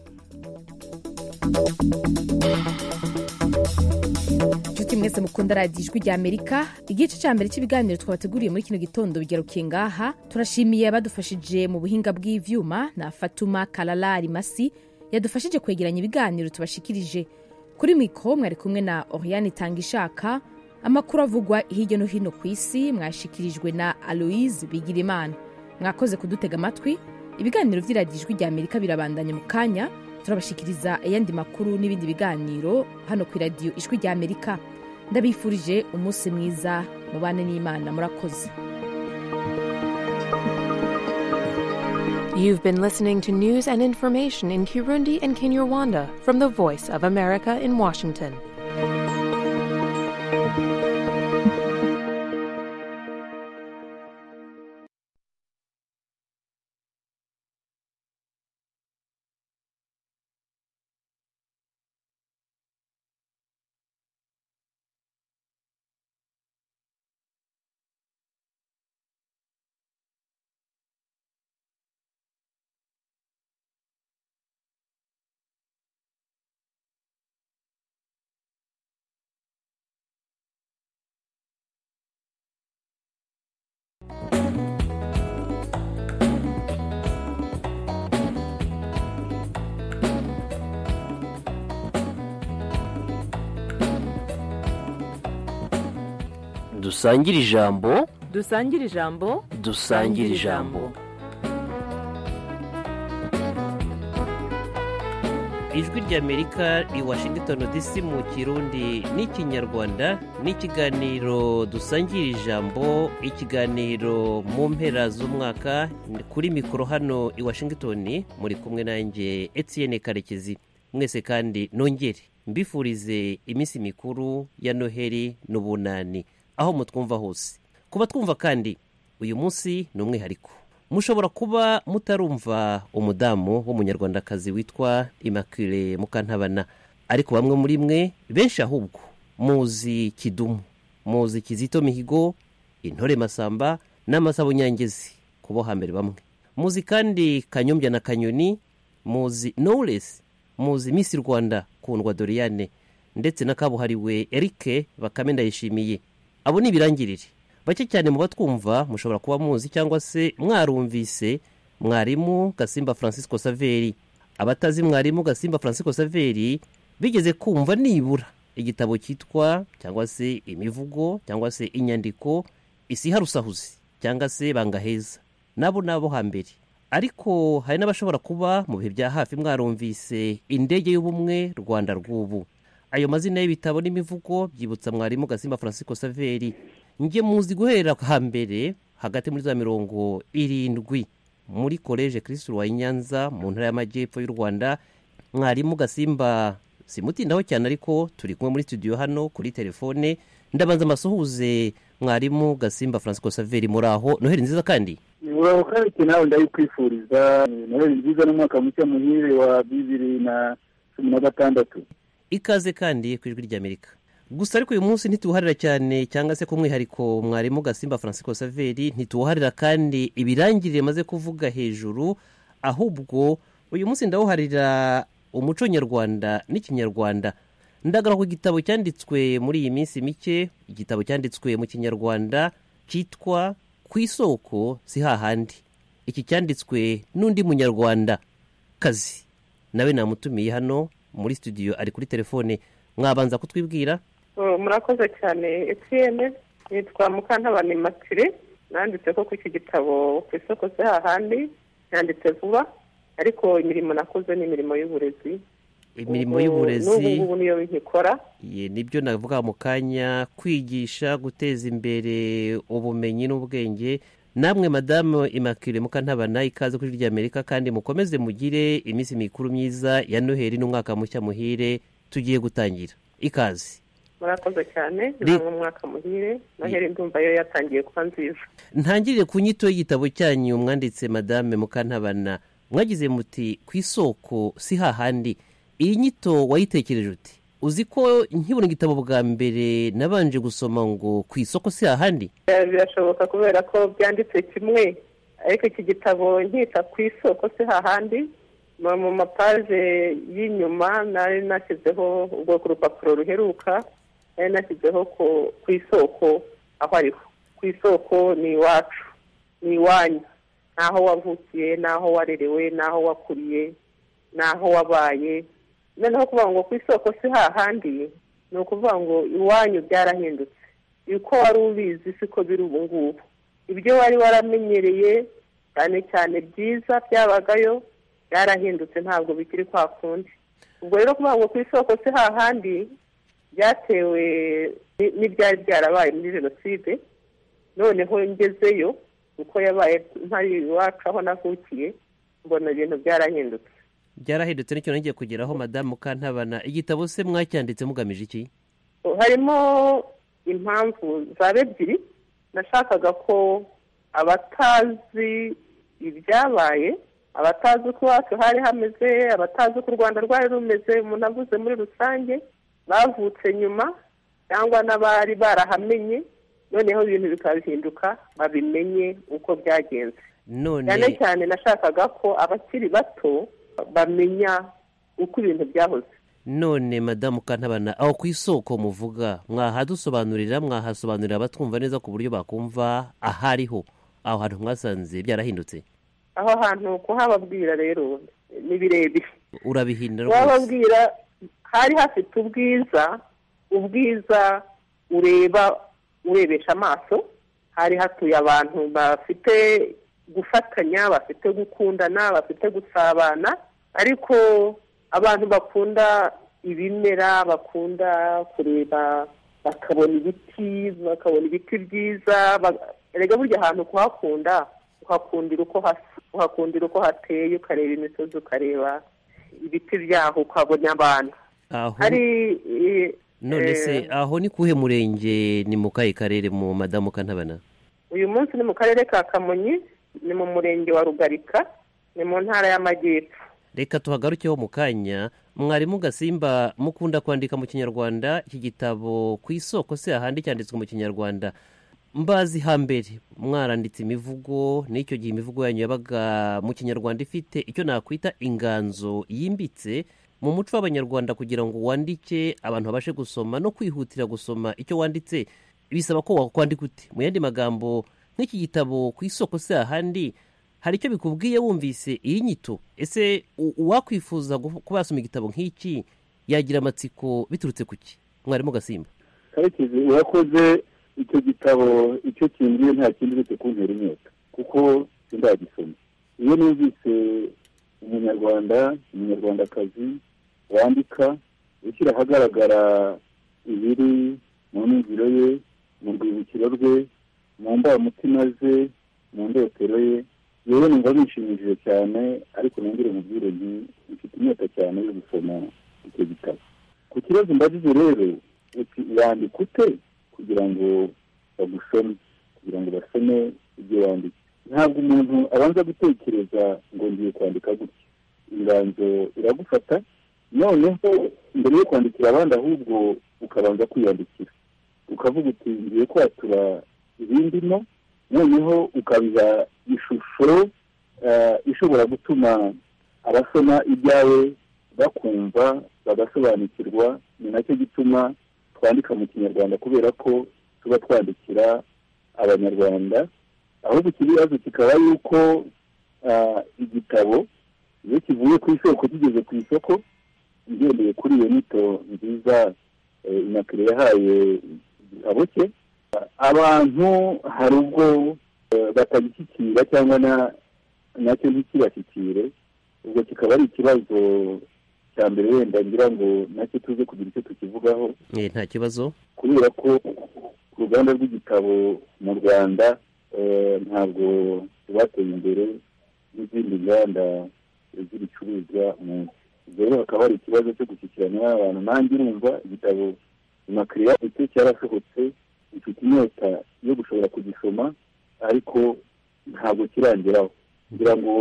Juti mwese mukunda radio Ijwi ry'Amerika, igice cya mbere cy'ibiganiro twabateguriye muri kino gitondo bigarukiye ngaha. Turashimiye abadufashije mu buhinga bw'ivyuma na Fatuma Kalala Masi yadufashije kwegeranya ibiganiro tubashikirije. Kuri mikro mwari kumwe na Oriane Tangishaka. Amakuru avugwa hirya no hino ku isi mwashikirijwe na Aloise Bigirimana. Mwakoze kudutega amatwi. Ibiganiro vy'iradio Ijwi ry'Amerika birabandanya mu kanya. Turabashikiriza ayandi makuru n'ibindi biganiro hano ku radio Ijwi ry'Amerika. Ndabifurije umunsi mwiza, mubane n'Imana. Murakoze. You've been listening to news and information in Kirundi and Kinyarwanda from the Voice of America in Washington. dusangire ijambo dusangire ijambo dusangire ijambo. Ijwi ry'Amerika i Washington D C mu Kirundi n'ikinyarwanda n'ikiganiro dusangira ijambo, ikiganiro mu mpera z'umwaka. Kuri mikoro hano i Washington muri kumwe nanjye Etienne Karekezi. Mwese kandi nongere mbifurize iminsi mikuru ya Noheli n'ubunani aho mutwumva hose. Kuba twumva kandi uyu munsi ni umwihariko. Mushobora kuba mutarumva umudamu w'umunyarwandakazi witwa Immaculée Mukantabana, ariko bamwe muri mwe benshi ahubwo muzi Kidumu, muzi Kizito Mihigo, Intore Masamba n'Amasabo Nyangezi kubo hambere bamwe. Muzi kandi Kanyombya na Kanyoni, muzi Knowless, muzi Miss Rwanda Kundwa Doriane ndetse na kabuhariwe Eric Bakame Ndayishimiye. Abo ni birangirire bake cyane mu batwumva. Mushobora kuba muzi cyangwa se mwarumvise mwarimu Gasimba Francisco Saveri. Abatazi mwarimu Gasimba Francisco Saveri bigeze kumva nibura igitabo cyitwa cyangwa se imivugo cyangwa se inyandiko Isi Harusahuzi cyangwa se Bangaheza, nabo nabo hambere. Ariko hari n'abashobora kuba mu bihe bya hafi mwarumvise Indege y'Ubumwe Rwanda rw'ubu. Ayo mazina y'ibitabo n'imivugo byibutsa mwarimu Gasimba Francisco Saveri. Nge muzi guhera hambere hagati muri za mirongo irindwi muri College Kristo wa Nyanza mu ntara y'Amajyepfo y'u Rwanda. Mwarimu Gasimba simutindaho cyane, ariko turi kumwe muri studio hano kuri telefone. Ndabanza masuhuze mwarimu Gasimba Francisco Saveri. Muraho, Noheli nziza kandi muraho kandi nawe ndayikwifuriza Noheli nziza n'umwaka mushya muhire wa bibiri na cumi na gatandatu. Ikaze kandi ku Ijwi ry'Amerika. Gusa ariko uyu munsi ntituharira cyane cyangwa se ku mwihariko mwarimu Gasimba Francisco Saveri, ntituharira kandi ibirangirire maze kuvuga hejuru, ahubwo uyu munsi ndawuharira umuco nyarwanda n'ikinyarwanda. Ndagara ku gitabo cyanditswe muri iyi minsi mike, igitabo cyanditswe mu kinyarwanda cyitwa Ku isoko si hahandi. Iki cyanditswe n'undi munyarwanda kazi, nawe namutumiye hano muri studio, ari kuri telefone. Mwabanza kutwibwira? Murakoze cyane Etienne. Nitwa Mukantabana Immaculée. Nanditse ko ku iki gitabo Ku isoko si hahandi, yanditse vuba, ariko imirimo nakoze ni imirimo y'uburezi. Imirimo y'uburezi n'ubu niyo nkikora. Ye nibyo navuga mu kanya, kwigisha, guteza imbere ubumenyi n'ubwenge. Namwe Madame Immaculée Mukantabana, ikaze kuri ry'Amerika kandi mukomeze mugire iminsi mikuru myiza ya Noheli n'umwaka mushya muhire tugiye gutangira. Ikaze. Murakoze cyane, namwe umwaka muhire. Noheli ndumva yo yatangiye kuba nziza. Ntangirire ku nyito y'igitabo cyanyu mwanditse Madame Mukantabana. Mwagize muti ku isoko si hahandi. Iyi nyito wayitekereje uti? Uzi ko nkibona igitabo bwa mbere nabanje gusoma ngo ku isoko si hahandi? Birashoboka kubera ko byanditse kimwe, ariko iki gitabo nkita ku isoko si hahandi. Mu mapaje y'inyuma nari nashyizeho ubwo ku rupapuro ruheruka, nari nashyizeho ku isoko aho ariho. Ku isoko ni iwacu, ni iwanyu, n'aho wavukiye, n'aho warerewe, n'aho wakuriye, n'aho wabaye. Noneho kuvuga ngo ku isoko si hahandi ni ukuvuga ngo iwanyu byarahindutse. Yuko wari ubizi siko biri ubu ngubu. Ibyo wari waramenyereye cyane cyane byiza byabagayo byarahindutse, ntabwo bikiri kwa kundi. Ubwo rero kuvuga ngo ku isoko si hahandi byatewe n'ibyari byarabaye muri Jenoside. Noneho ngezeyo uko yabaye ntari iwacu aho navukiye, mbona ibintu byarahindutse. Byarahindutse nicyo ngiye kugeraho. Madame Mukantabana, igitabo se mwacyanditse mugamije iki? Harimo impamvu za ebyiri. Nashakaga ko abatazi ibyabaye, abatazi uko iwacu hari hameze, abatazi uko u Rwanda rwari rumeze, umuntu avuze muri rusange, bavutse nyuma cyangwa n'abari barahamenye, noneho ibintu bikabihinduka babimenye uko byagenze. None cyane cyane nashakaga ko abakiri bato bamenya uko ibintu byahoze. None Madame Mukantabana, aho ku isoko muvuga, mwahadusobanurira mwahasobanurira abatwumva neza ku buryo bakumva ahariho, aho hantu mwasanze byarahindutse? Aho hantu kuhababwira rero ni birebire. Urabihindura rwose? Kuhababwira hari hafite ubwiza, ubwiza ureba urebesha amaso. Hari hatuye abantu bafite gufatanya, bafite gukundana, bafite gusabana, ariko abantu bakunda ibimera, bakunda kureba, bakabona ibiti, bakabona ibiti byiza. Erega burya ahantu kuhakunda, uhakundira uko hasa, uhakundira uko hateye, ukareba imisozi, ukareba ibiti byaho, ukabona abantu. hari none se aho ni kuhe murenge, ni mu kahe karere mu madamu Kantabana? Uyu munsi ni mu karere ka Kamonyi, ni mu murenge wa Rugarika, ni mu ntara y'Amajyepfo. Reka tuhagarukeho mu kanya. Mwarimu Gasimba, mukunda kwandika mu Kinyarwanda, iki gitabo ku isoko se ahandi cyanditswe mu Kinyarwanda. Mbazi hambere mwaranditse imivugo, n'icyo gihe imivugo yanyu yabaga mu Kinyarwanda ifite icyo nakwita inganzo yimbitse mu muco w'Abanyarwanda, kugira ngo wandike abantu babashe gusoma no kwihutira gusoma icyo wanditse. Bisaba ko wakwandika uti, mu yandi magambo nk'iki gitabo ku isoko se ahandi, hari icyo bikubwiye wumvise iyi nyito? Ese uwakwifuza kuba yasoma igitabo nk'iki yagira amatsiko biturutse kuki? Mwarimu Gasimba. Karekezi, urakoze. Icyo gitabo icyo kimbwiye nta kindi uretse kuntera inyota, kuko sindagisoma. Iyo numvise umunyarwanda, umunyarwandakazi wandika, ushyira ahagaragara ibiri mu nzira ye, mu rwibukiro rwe, mu mbamutima ze, mu ndotero ye, yewe numva bishimishije cyane. Ariko nongere mubwire nti mfite inyota cyane yo gusoma icyo gitabo. Ku kibazo mbajije rero, uti wandika ute kugira ngo bagusome, kugira ngo basome ibyo wanditse? Ntabwo umuntu abanza gutekereza ngo ngiye kwandika gutya. Inganzo iragufata, noneho mbere yo kwandikira abandi ahubwo ukabanza kwiyandikira, ukavuga uti ngiye kwatura ibindimo, noneho ukabiha ishusho ishobora gutuma abasoma ibyawe bakumva, bagasobanukirwa. Ni nacyo gituma twandika mu Kinyarwanda, kubera ko tuba twandikira Abanyarwanda. Ahubwo ikibazo kikaba yuko igitabo iyo kivuye ku isoko kigeze ku isoko, ngendeye kuri iyo nyito nziza Immaculée yahaye igitabo cye, abantu hari ubwo batagishyikira cyangwa nacyo ntikibashyikire. Ubwo kikaba ari ikibazo cya mbere wenda ngira ngo nacyo tuze kugira icyo tukivugaho. Nta kibazo, kubera ko ku ruganda rw'igitabo mu Rwanda ntabwo bateye imbere n'izindi nganda z'ibicuruzwa mu nsi. Rero hakaba hari ikibazo cyo gushyikirana n'abantu. Nanjye urumva igitabo Immaculée icyo cyarasohotse, mfite inyota yo gushobora kugisoma, ariko ntabwo kirangeraho. Kugira ngo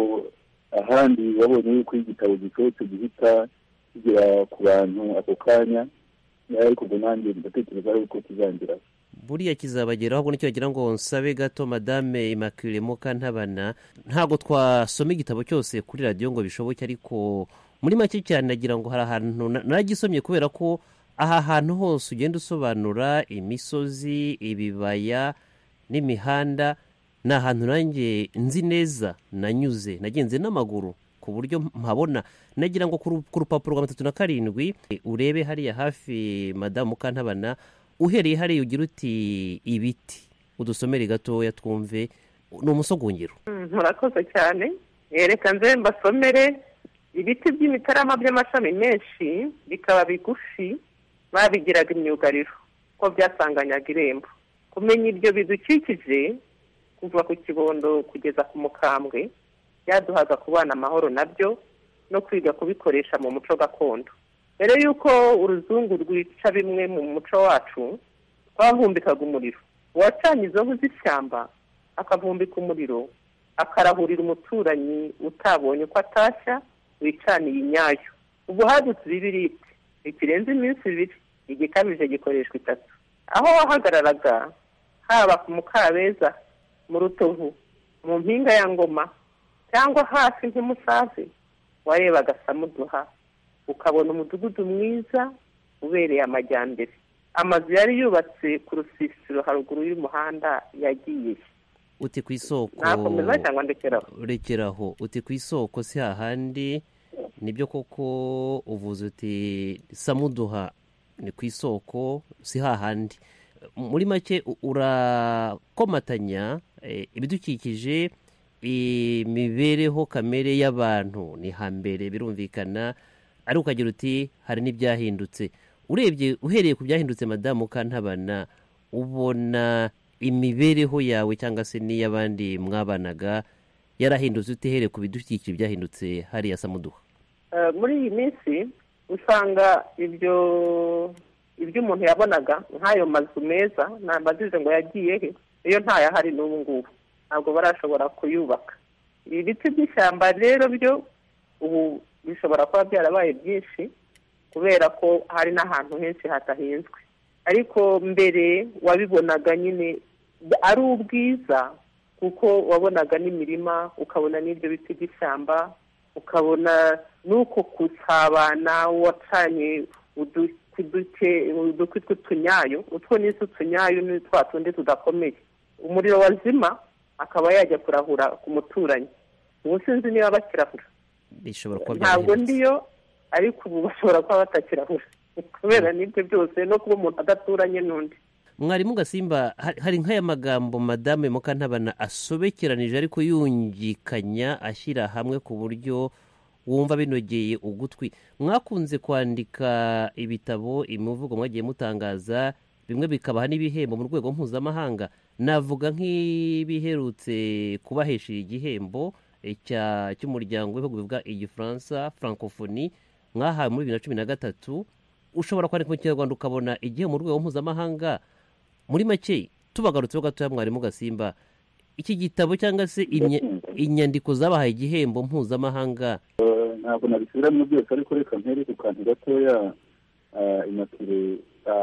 ahandi wabonye yuko igitabo gisohotse gihita kigera ku bantu ako kanya, ariko ubwo nanjye ndatekereza yuko kizangeraho. Buriya kizabageraho. Ahubwo nicyo wagira ngo nsabe gato Madame Immaculée Mukantabana, ntabwo twasoma igitabo cyose kuri radiyo ngo bishoboke, ariko muri make cyane nagira ngo hari ahantu naragisomye, kubera ko aha hantu hose ugenda usobanura imisozi, ibibaya n'imihanda, ni ahantu nanjye nzi neza, nanyuze, nagenze n'amaguru ku buryo mpabona. Nagira ngo ku rupapuro rwa matatu na karindwi urebe hariya hafi Madamu Mukantabana, uhereye hariya ugira uti ibiti, udusomere gatoya twumve. Ni umusogongero. Murakoze cyane. Reka nze mbasomere. Ibiti by'imitarama by'amashami menshi bikaba bigufi, babigiraga imyugariro ko byasanganyaga irembo. Kumenya ibyo bidukikije kuva ku Kibondo kugeza ku Mukambwe byaduhaga kubana amahoro nabyo no kwiga kubikoresha mu muco gakondo. Mbere yuko uruzungu rwica bimwe mu muco wacu, twahumbikaga umuriro. Uwacanye izo nkwi z'ishyamba akavumbika umuriro, akarahurira umuturanyi utabonye uko atashya, wicaniye inyayo. Ubu hadutse ibibiriti bikirenze iminsi ibiri, igikabije gikoreshwa itatu. Aho wahagararaga, haba ku Mukabeza, mu Rutovu, mu mpinga ya Ngoma, cyangwa hasi nk'Umusazi, warebaga Samuduha, ukabona umudugudu mwiza ubereye amajyambere. Amazu yari yubatse ku rusisiro haruguru y'umuhanda yagiye. Uti ku isoko, nakomeza cyangwa ndekeraho? Rekeraho. Uti ku isoko si hahandi, nibyo koko uvuze uti Samuduha ni ku isoko si hahandi. muri make urakomatanya ibidukikije imibereho kamere y'abantu ni hambere birumvikana, ariko ukagira uti hari n'ibyahindutse. Urebye uhereye ku byahindutse madamu Kantabana, ubona imibereho yawe cyangwa se n'iy'abandi mwabanaga yarahindutse utihereye ku bidukikije byahindutse hariya Samuduha? Muri iyi minsi usanga ibyo ibyo umuntu yabonaga nk'ayo mazu meza ntambazize ngo yagiye he, iyo ntayahari n'ubu ngubu ntabwo barashobora kuyubaka. Ibiti by'ishyamba rero byo ubu bishobora kuba byarabaye byinshi kubera ko hari n'ahantu henshi hatahinzwe, ariko mbere wabibonaga nyine ari ubwiza kuko wabonaga n'imirima, ukabona n'ibyo biti by'ishyamba, ukabona n'uko kusabana wacanye udukwi tw'utunyayo, utwo n'isi utunyayo ni twa tundi tudakomeye, umuriro wazima akaba yajya kurahura ku muturanyi. Ubu sinzi niba bakirahura, ntabwo ndiyo, ariko ubu bashobora kuba batakirahura kubera n'ibyo byose no kuba umuntu adaturanye n'undi. Mwarimu Gasimba, hari nk'aya magambo Madame Mukantabana asobekeranije ariko yungikanya ashyira hamwe ku buryo wumva binogeye ugutwi. Mwakunze kwandika ibitabo, imivugo mwagiye mutangaza, bimwe bikabaha n'ibihembo mu rwego mpuzamahanga. Navuga nk'ibiherutse kubahesha igihembo cy'umuryango w'ibihugu bivuga igifaransa francophonie mwahawe muri bibiri na cumi na gatatu. Ushobora kwandika mu Kinyarwanda ukabona igihembo mu rwego mpuzamahanga. Muri make tubagarutseho gatoya Mwarimu Gasimba, iki gitabo cyangwa se inyandiko zabahaye igihembo mpuzamahanga? Ntabwo nabisubiramo byose, ariko reka mpere ku kantu gatoya Immaculée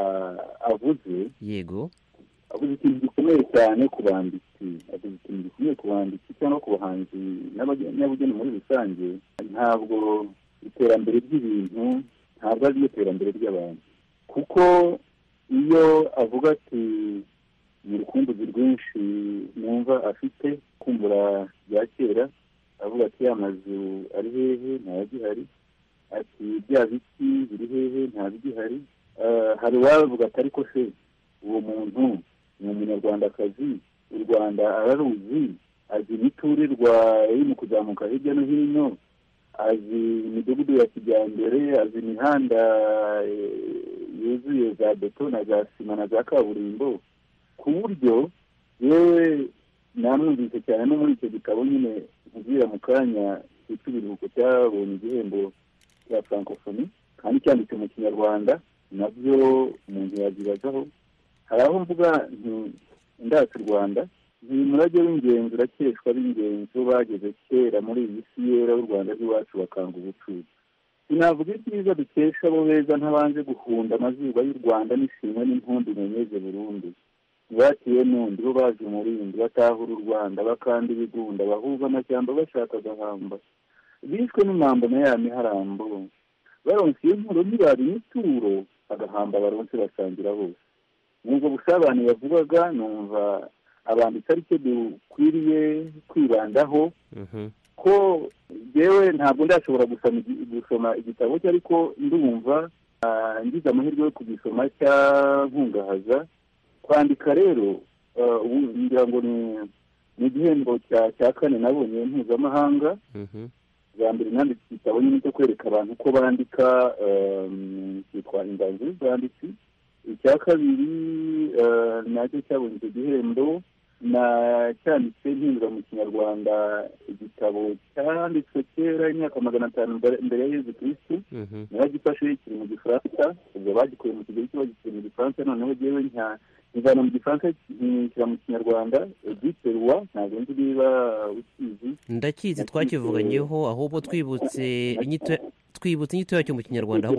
avuze. Yego, avuze ikintu gikomeye cyane ku banditsi, avuze ikintu gikomeye ku banditsi cyangwa ku bahanzi n'abanyabugeni muri rusange. Ntabwo iterambere ry'ibintu ntabwo ari iterambere ry'abantu, kuko iyo avuga ati ni urukumbuzi rwinshi numva afite kumbura bya kera, avuga ati ya mazu ari hehe ntayagihari, ati bya biti biri hehe ntabigihari. Hari uwavuga ati ariko se uwo muntu ni umunyarwandakazi, u Rwanda araruzi, azi imiturirwa iri mu kuzamuka hirya no hino, azi imidugudu ya kijyambere, azi imihanda yuzuye za beto na za sima na za kaburimbo, ku buryo yewe namwumvise cyane no muri icyo gitabo nyine nkubwira mu kanya cyitwa Ibiruhuko cyabonye igihembo cya francophonie kandi cyanditse mu Kinyarwanda, nabyo umuntu yagibazaho. Hari aho mvuga ndatse u Rwanda, umurage w'ingenzi urakeshwa b'ingenzi bo bageze kera muri iyi si yera y'u Rwanda rw'iwacu bakanga ubucuruzi. Sinavuga ibyiza dukesha abo beza ntabanje guhunda amazuba y'u Rwanda n'ishimwe n'impundu menyeze burundu. Ntibatiwe n'undi bo baje umurindi batahura u Rwanda bakanda ibigunda bahuza amashyamba bashaka agahamba, bishwe n'imambo na ya miharambo, baronse iyo nkuru ntibari n'ituro agahamba baronse basangira bose. Nubwo busabane yavugaga numva abanditsi aricyo dukwiriye kwibandaho, ko yewe ntabwo ndashobora gusoma igitabo cye, ariko ndumva ngize amahirwe yo kugisoma cyankungahaza. Kwandika rero ngira ngo ni igihembo cya kane nabonye mpuzamahanga. Bwa mbere nanditse igitabo nyine cyo kwereka abantu ko bandika, cyitwa Inganzo y'Ubwanditsi. Icya kabiri nacyo cyabonye icyo gihembo, na cyanditse mpindura mu Kinyarwanda igitabo cyanditswe kera imyaka magana atanu mbere ya Yezu Kristu. Naragifashe kiri mu Gifaransa, ubwo bagikuye mu Kigali bagikuye mu Gifaransa, noneho jyewe nkivana mu Gifaransa nkishyira mu Kinyarwanda. Edite Roi, ntabwo nzi niba ukizi. Ndakizi, twakivuganyeho, ahubwo twibutse inyito twibutse inyito yacyo mu Kinyarwanda.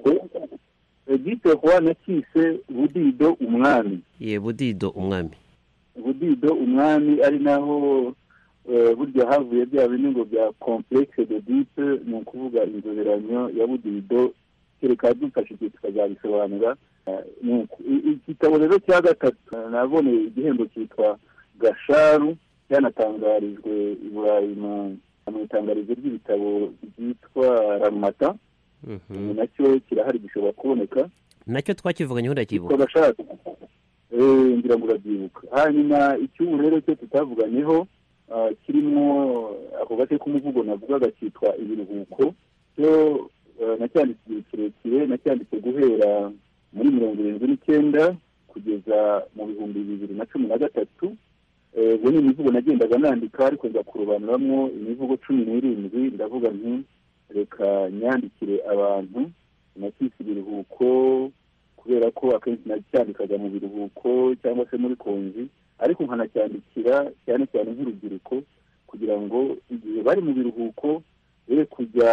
Edite Roi nakise Budido umwami. Ye, Budido umwami. Budido umwami ari naho burya havuye bya bindi ngo bya complexe de Oedipe, ni ukuvuga inzoberanyo ya Budido. Kereka dufashe igihe tukazabisobanura. Igitabo rero cya gatatu naboneye igihembo cyitwa Gasharu, cyanatangarijwe i Burayi mu itangarizo ry'ibitabo byitwa Ramata. Nacyo kirahari gishobora kuboneka, nacyo twakivuganyeho ndakibuka. eh ngira ngo urabyibuka. Hanyuma icyubu rero cyo tutavuganyeho kirimo ako gace k'umuvugo navugaga cyitwa ibiruhuko, cyo nacyanditse igihe kirekire, nacyanditse guhera muri mirongo irindwi n'icyenda kugeza mu bihumbi bibiri na cumi na gatatu. ubwo ni imivugo nagendaga nandika, ariko nza kurobanuramwo imivugo cumi n'irindwi. Ndavuga nti reka nyandikire abantu, nakise ibiruhuko kubera ko akenshi nacyandikaga mu biruhuko cyangwa se muri konji, ariko nkanacyandikira cyane cyane nk'urubyiruko kugira ngo igihe bari mu biruhuko be kujya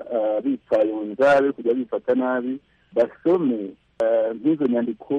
bipfayonza, be kujya bifata nabi, basome nk'izo nyandiko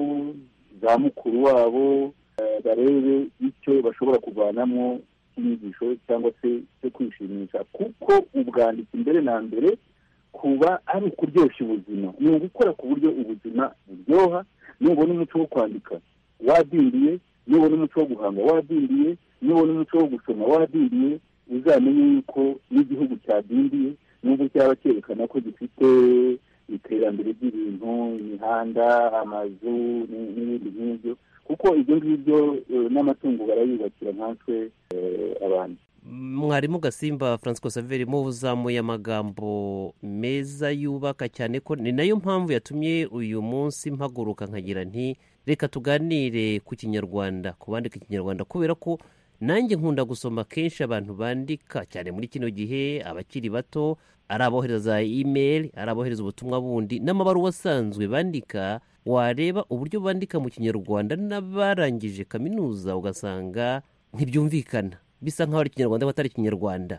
za mukuru wabo, barebe icyo bashobora kuvanamo inyigisho cyangwa se cyo kwishimisha, kuko ubwanditsi mbere na mbere kuba ari ukuryoshya ubuzima, ni ugukora ku buryo ubuzima buryoha. Nubona umuco wo kwandika wadindiye, nubona umuco wo guhanga wadindiye, nubona umuco wo gusoma wadindiye, uzamenye yuko n'igihugu cyadindiye, nubwo cyaba cyerekana ko gifite iterambere ry'ibintu, imihanda, amazu n'ibindi nk'ibyo, kuko ibyo ngibyo n'amatungo barayubakira nkatwe abantu. Mwarimu Gasimba Francois Xavier, muzamuye amagambo meza yubaka cyane, ko ni nayo mpamvu yatumye uyu munsi mpaguruka nkagira nti reka tuganire ku Kinyarwanda, ku bandika Ikinyarwanda, kubera ko nanjye nkunda gusoma kenshi abantu bandika cyane muri kino gihe, abakiri bato, ari abohereza email, ari abohereza ubutumwa bundi n'amabaruwa asanzwe bandika. Wareba uburyo bandika mu Kinyarwanda n'abarangije kaminuza ugasanga ntibyumvikana, bisa nkaho ari Kinyarwanda batari Kinyarwanda.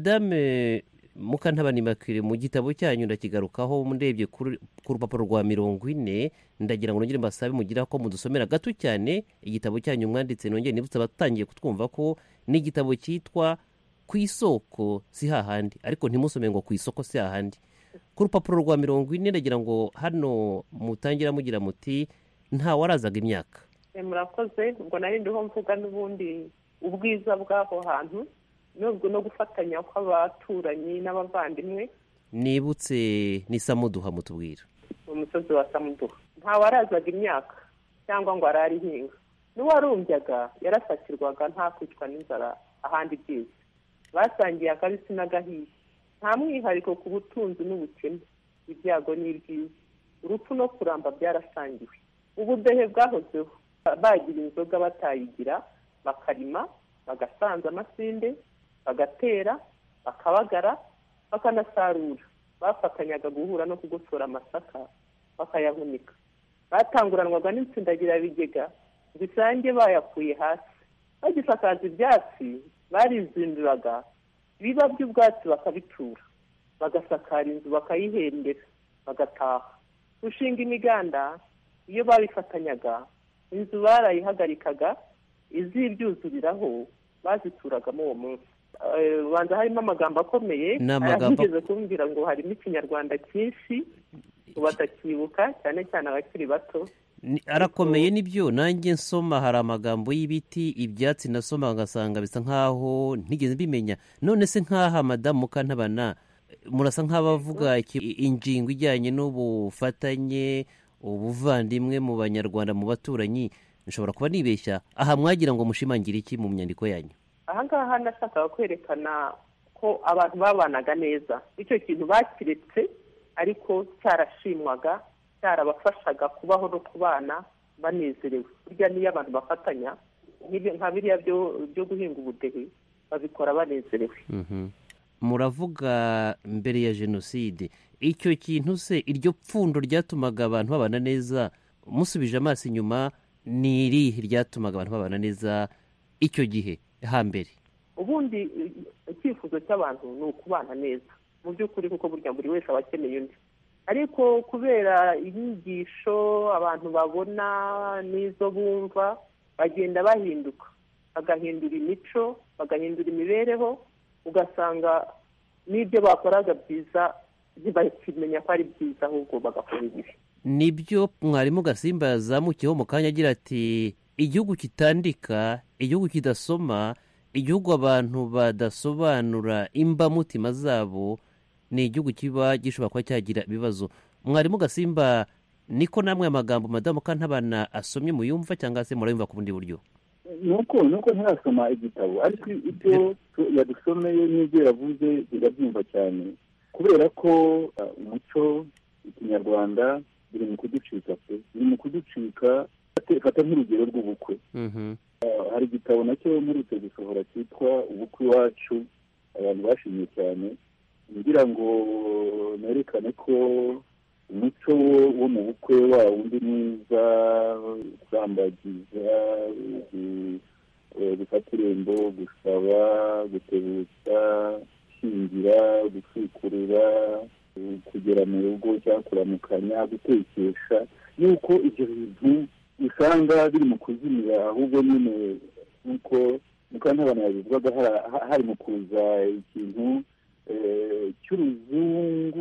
Madame Mukantabana Immaculée, mu gitabo cyanyu ndakigarukaho, ndebye ku rupapuro rwa mirongo ine, ndagira ngo nongere mbasabe mugira ko mudusomera gato cyane igitabo cyanyu mwanditse. Nongere nibutsa abatangiye kutwumva ko ni igitabo cyitwa Ku isoko si hahandi, ariko ntimusome ngo ku isoko si hahandi. Ku rupapuro rwa mirongo ine ndagira ngo hano mutangira mugira muti nta warazaga imyaka. Murakoze. Ubwo nari ndiho mvuga n'ubundi ubwiza bw'aho hantu, nubwo no gufatanya kw'abaturanyi n'abavandimwe. Nibutse ni Samuduha mutubwira. Umusozi wa Samuduha nta warazaga imyaka cyangwa ngo arari hinga, n'uwarumbyaga yarafatirwaga nta kwicwa n'inzara ahandi byiza. Basangiye akabisi n'agahiye, nta mwihariko ku butunzi n'ubukene, ibyago n'ibyiza, urupfu no kuramba byarasangiwe. Ubudehe bwahozeho, bagira inzoga batayigira, bakarima, bagasanza amasinde, bagatera, bakabagara, bakanasarura. Bafatanyaga guhura no kugosora amasaka bakayahunika. Batanguranwaga n'insindagira bigega bisange bayakuye hasi. Bagisakaza ibyatsi barizinduraga ibiba by'ubwatsi bakabitura, bagasakara inzu bakayihembera, bagataha. Gushinga imiganda iyo babifatanyaga, inzu barayihagarikaga, izibyuzuriraho bazituragamo uwo munsi. Banza harimo amagambo akomeye, arageze kumbwira ngo harimo Ikinyarwanda cyinshi batakibuka, cyane cyane abakiri bato. Arakomeye nibyo, nanjye nsoma hari amagambo y'ibiti, ibyatsi nasoma ngasanga bisa nkaho ntigeze mbimenya. None se nkaha Madamu Mukantabana, murasa nk'abavuga ingingo ijyanye n'ubufatanye, ubuvandimwe mu Banyarwanda, mu baturanyi. Nshobora kuba nibeshya, aha mwagira ngo mushimangire iki mu myandiko yanyu? Aha ngaha nashakaga kwerekana ko abantu babanaga neza, icyo kintu bakiretse, ariko cyarashimwaga, cyarabafashaga kubaho no kubana banezerewe. Burya niyo abantu bafatanya nka biriya byo guhinga ubudehe, babikora banezerewe. Muravuga mbere ya jenoside, icyo kintu se, iryo pfundo ryatumaga abantu babana neza, musubije amaso inyuma, ni irihe ryatumaga abantu babana neza icyo gihe hambere? Ubundi icyifuzo cy'abantu ni ukubana neza mu by'ukuri, kuko burya buri wese aba akeneye undi. Ariko kubera inyigisho abantu babona n'izo bumva, bagenda bahinduka, bagahindura imico, bagahindura imibereho, ugasanga n'ibyo bakoraga byiza ntibakimenya ko ari byiza, ahubwo bagakora ibibi. Nibyo Mwarimu Gasimba yazamukiyeho mu kanya agira ati igihugu kitandika, igihugu kidasoma, igihugu abantu badasobanura imbamutima zabo, ni igihugu kiba gishobora kuba cyagira ibibazo. Mwarimu Gasimba, niko namwe amagambo madamu Mukantabana asomye muyumva cyangwa se murayumva ku bundi buryo? nuko nuko ntarasoma igitabo ariko ibyo yadusomeye n'ibyo yavuze birabyumva cyane kubera ko umuco ikinyarwanda biri mu kuducika pe biri mu kuducika fata nk'urugero rw'ubukwe. Hari igitabo nacyo mperutse gusohora cyitwa ubukwe iwacu abantu bashimye cyane ngira ngo nerekane ko umuco wo mu bukwe wa wundi mwiza kurambagiza gufata irembo gusaba gutebutsa gushyingira gutwikurura kugera mu rugo cyangwa kuramukanya gutekesha yuko ibyo bintu usanga biri mu kuzimira ahubwo nyine nk'uko Mukantabana yabivugaga hari mu kuza ikintu cy'uruzungu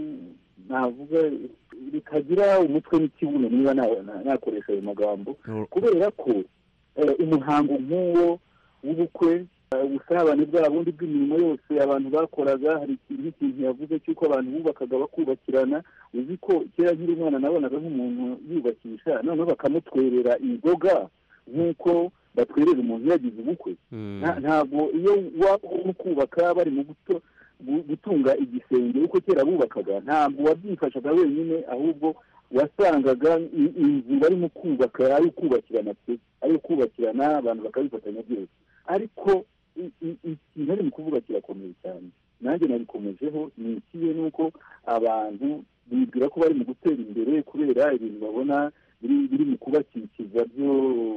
navuga bikagira umutwe n'ikibuno niba nakoresha ayo magambo kubera ko umuhango nk'uwo w'ubukwe ubusabane bwa bundi bw'imirimo yose abantu bakoraga hari ikintu yavuze cy'uko abantu bubakaga bakubakirana uzi ko kera nkiri umwana nabonaga nk'umuntu yubakisha noneho bakamutwerera inzoga nk'uko batwerera umuntu yagize ubukwe. Ntabwo iyo waba urimo kubaka bari mu gutunga igisenge uko kera bubakaga ntabwo wabyifashaga wenyine ahubwo wasangaga inzu barimo kubaka ari ukubakirana pe ari ukubakirana abantu bakabifatanya byose ariko ikintu ari mu kuvuga kirakomeye cyane nanjye nabikomejeho ni ikiye nuko abantu bibwira ko bari mu gutera imbere kubera ibintu babona biri mu kubakikiza byo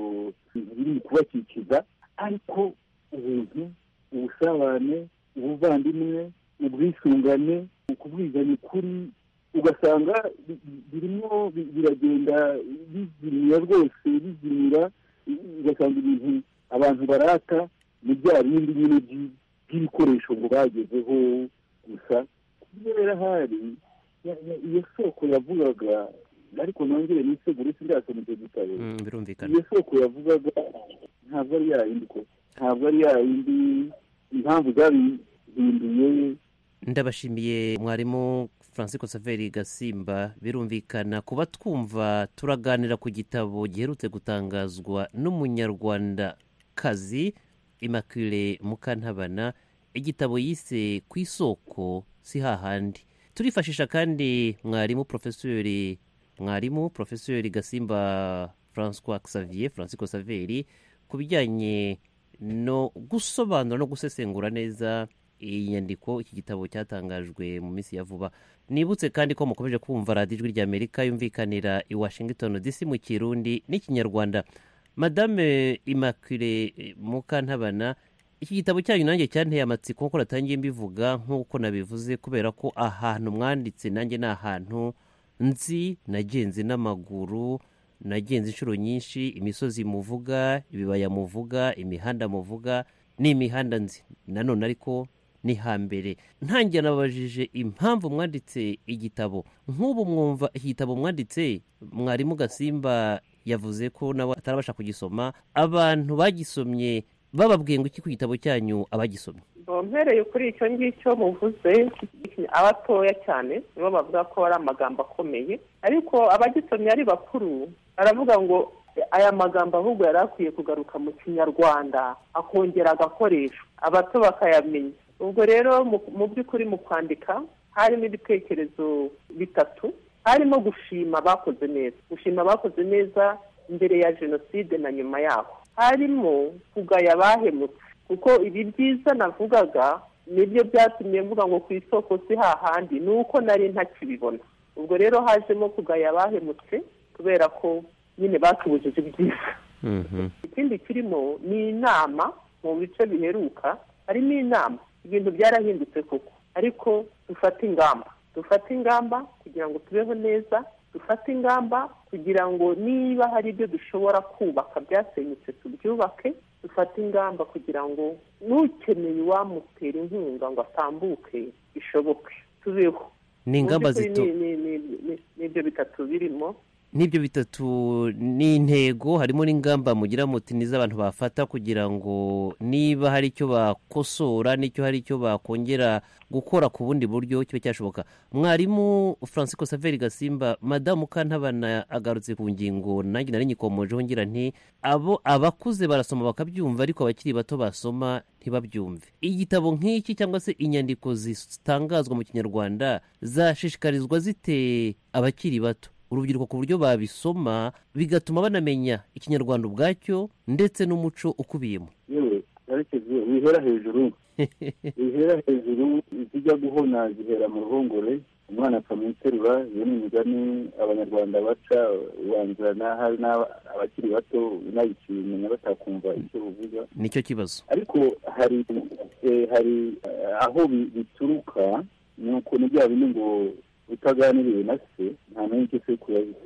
biri mu kubakikiza ariko ubuntu ubusabane ubuvandimwe ubwisungane ukubwizanya ukuri ugasanga birimo biragenda bizimira rwose bizimira ugasanga ibintu abantu barata mu bya bindi nyine by'ibikoresho ngo bagezeho gusa kubera hari iyo soko yavugaga ariko nongere nisegure sindasoma icyo gitabo iyo soko yavugaga ntabwo ari yayindi ko ntabwo ari yayindi impamvu zabihinduye. Ndabashimiye mwarimu Francisco Xavier Gasimba. Birumvikana kuba twumva turaganira ku gitabo giherutse gutangazwa n'umunyarwandakazi Immaculée Mukantabana, igitabo yise ku isoko si hahandi. Turifashisha kandi mwarimu profesori mwarimu profesori Gasimba François Xavier Francisco Xavier ku bijyanye no gusobanura no gusesengura neza iyi nyandiko iki gitabo cyatangajwe mu minsi ya vuba. Nibutse kandi ko mukomeje kumva radiyo Ijwi ry'Amerika yumvikanira i Washington D C mu Kirundi n'Ikinyarwanda. Madame Immaculée Mukantabana, iki gitabo cyanyu nanjye cyanteye amatsiko nkuko natangiye mbivuga nk'uko nabivuze kubera ko ahantu mwanditse nanjye ni ahantu nzi nagenze n'amaguru nagenze inshuro nyinshi, imisozi muvuga, ibibaya muvuga, imihanda muvuga ni imihanda nzi nanone ariko ni hambere. Ntangiye nabajije impamvu mwanditse igitabo nk'ubu mwumva iki gitabo mwanditse mwarimu Gasimba yavuze ko nawe atarabasha kugisoma, abantu bagisomye bababwiye ngo iki ku gitabo cyanyu abagisomye? Mpereye kuri icyo ngicyo muvuze abatoya cyane nibo bavuga ko ari amagambo akomeye ariko abagisomye ari bakuru aravuga ngo aya magambo ahubwo yari akwiye kugaruka mu Kinyarwanda akongera agakoreshwa abato bakayamenya. Ubwo rero mu by'ukuri mu kwandika harimo ibitekerezo bitatu, harimo gushima bakoze neza gushima bakoze neza mbere ya jenoside na nyuma yaho, harimo kugaya bahemutse kuko ibi byiza navugaga nibyo byatumye mvuga ngo ku isoko si hahandi nuko nari ntakibibona. Ubwo rero hajemo kugaya bahemutse kubera ko nyine batubujije ibyiza. Ikindi kirimo ni inama mu bice biheruka, harimo inama ibintu byarahindutse koko ariko dufate ingamba dufate ingamba kugira ngo tubeho neza, dufate ingamba kugira ngo niba hari ibyo dushobora kubaka byasenyutse tubyubake, dufate ingamba kugira ngo n'ukeneye wamutera inkunga ngo atambuke bishoboke tubeho. Ni ingamba zito n'ibyo bitatu birimo n'ibyo bitatu ni intego, harimo n'ingamba mugira muti n'iz'abantu bafata kugira ngo niba hari icyo bakosora n'icyo hari icyo bakongera gukora ku bundi buryo kibe cyashoboka. Mwarimu Francisco Xavier Gasimba, Madamu Kantabana agarutse ku ngingo nanjye nari nyikomojeho ngira nti abo abakuze barasoma bakabyumva ariko abakiri bato basoma ntibabyumve. Igitabo nk'iki cyangwa se inyandiko zitangazwa mu Kinyarwanda zashishikarizwa zite abakiri bato, urubyiruko, ku buryo babisoma bigatuma banamenya Ikinyarwanda ubwacyo ndetse n'umuco ukubiyemo? Yewe arekeze wihera hejuru wihera hejuru zijya guhona zihera mu ruhongore, umwana akamuterura. Iyo ni imigani abanyarwanda baca ubanzira n'ahari n'abakiri bato nayikimenya batakumva icyo buvuga, nicyo kibazo. Ariko hari hari aho bituruka, nuko ni bya bindi ngo utaganiriye na se nta n'icyo se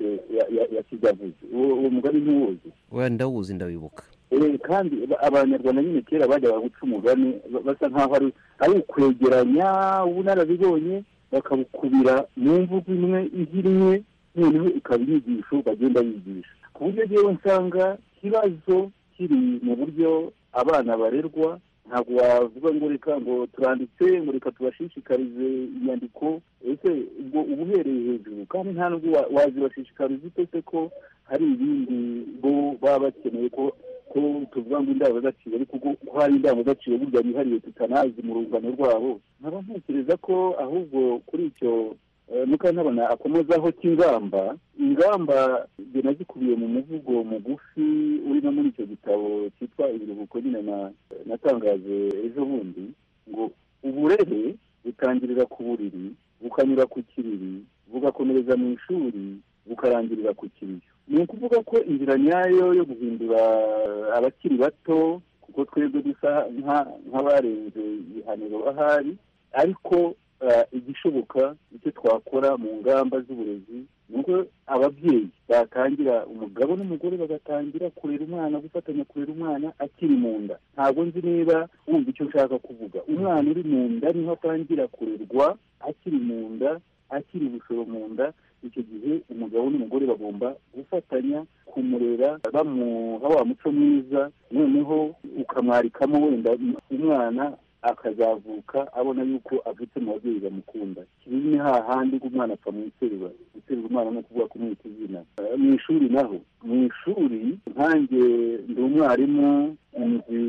yakigavuze. Uwo mugani ntuwuzi? Wenda ndawuzi, ndawibuka. Kandi abanyarwanda nyine kera bajyaga guca umugani basa nk'aho ari ukwegeranya ubunararibonye bakabukubira mu mvugo imwe ihirimwe, noneho ikaba inyigisho bagenda bigisha. Ku buryo rero nsanga ikibazo kiri mu buryo abana barerwa. Ntabwo wavuga ngo reka ngo turanditse ngo reka tubashishikarize inyandiko, ese ubwo ubuhereye hejuru, kandi nta nubwo wazibashishikariza utese ko hari ibindi bo baba bakeneye ko ko tuvuga ngo indangagaciro, ariko ko hari indangagaciro burya yihariye tutanazi mu rungano rwabo. nkaba ntekereza ko ahubwo kuri icyo Mukantabana akomozaho cy'ingamba, ingamba zinazikubiye mu muvugo mugufi uri no muri icyo gitabo cyitwa Ibiruhuko nyine natangaje ejo bundi, ngo uburere butangirira ku buriri bukanyura ku kiriri bugakomereza mu ishuri bukarangirira ku kiriyo. Ni ukuvuga ko inzira nyayo yo guhindura abakiri bato, kuko twebwe dusa nk'abarenze ibihaniro ahari, ariko igishoboka icyo twakora mu ngamba z'uburezi ni uko ababyeyi batangira, umugabo n'umugore bagatangira kurera umwana, gufatanya kurera umwana akiri mu nda. Ntabwo nzi niba wumva icyo nshaka kuvuga. Umwana uri mu nda niho atangira kurerwa, akiri mu nda, akiri ubushoro mu nda. Icyo gihe umugabo n'umugore bagomba gufatanya kumurera, bamuha wa muco mwiza, noneho ukamwarikamo wenda umwana akazavuka abona yuko avutse mu babyeyi bamukunda. Kibi ni hahandi ko umwana apfa mu iterura. Iterura umwana no kuvuga kumwita izina. Mu ishuri naho, mu ishuri nkanjye ndi umwarimu, nzi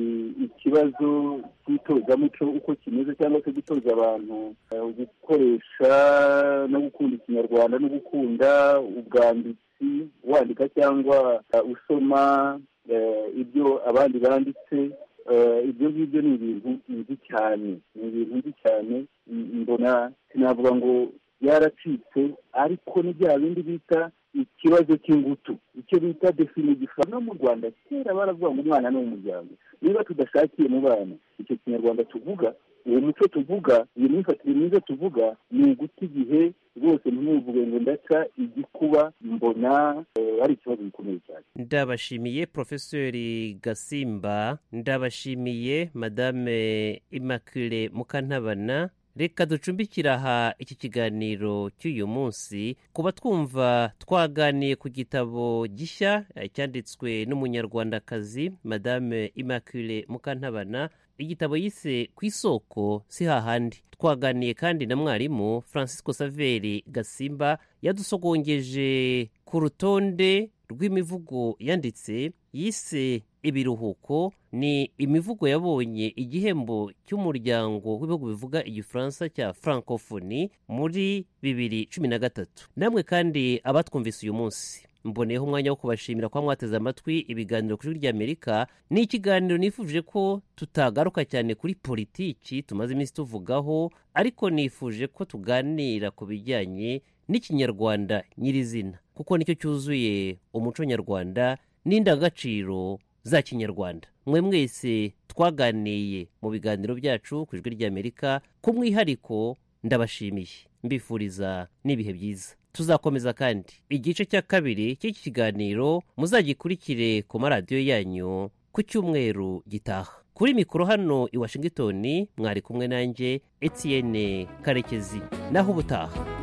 ikibazo cy'itozamuco uko kimeze, cyangwa se gutoza abantu gukoresha no gukunda Ikinyarwanda no gukunda ubwanditsi, wandika cyangwa usoma ibyo abandi banditse. Ibyo ngibyo ni ibintu nzi cyane, ni ibintu nzi cyane. Mbona sinavuga ngo byaracitse, ariko ni bya bindi bita ikibazo cy'ingutu, icyo bita definition. No mu Rwanda kera baravuga ngo umwana ni umuryango. Niba tudashakiye mu bana icyo Kinyarwanda tuvuga, uwo muco tuvuga, iyo myifatire myiza tuvuga, ni uguta igihe rwose. Ntimuvuge ngo ndaca igikuba, mbona ari ikibazo gikomeye cyane. Ndabashimiye Profeseri Gasimba, ndabashimiye Madame Immaculée Mukantabana. Reka ducumbikira aha iki kiganiro cy'uyu munsi, kuba twumva twaganiye ku gitabo gishya cyanditswe n'umunyarwandakazi Madame Immaculée Mukantabana, igitabo yise Ku isoko si hahandi. Twaganiye kandi na mwarimu Francisco Xavier Gasimba, yadusogongeje ku rutonde rw'imivugo yanditse yise Ibiruhuko. Ni imivugo yabonye igihembo cy'umuryango w'ibihugu bivuga igifaransa cya Francophonie muri bibiri cumi na gatatu. Namwe kandi abatwumvise uyu munsi, mboneyeho umwanya wo kubashimira kwa mwateze amatwi ibiganiro kuri ry'Amerika. Ni ikiganiro nifuje ko tutagaruka cyane kuri politiki tumaze iminsi tuvugaho, ariko nifuje ko tuganira ku bijyanye n'Ikinyarwanda nyirizina, kuko nicyo cyuzuye umuco nyarwanda n'indangagaciro za Kinyarwanda. Mwe mwese twaganiye mu biganiro byacu ku ijwi ry'Amerika, ku mwihariko ndabashimiye, mbifuriza n'ibihe byiza. Tuzakomeza kandi igice cya kabiri cy'iki kiganiro, muzagikurikire ku maradiyo yanyu ku cyumweru gitaha. Kuri mikoro hano i Washington mwari kumwe nanjye Etienne Karekezi. Naho ubutaha.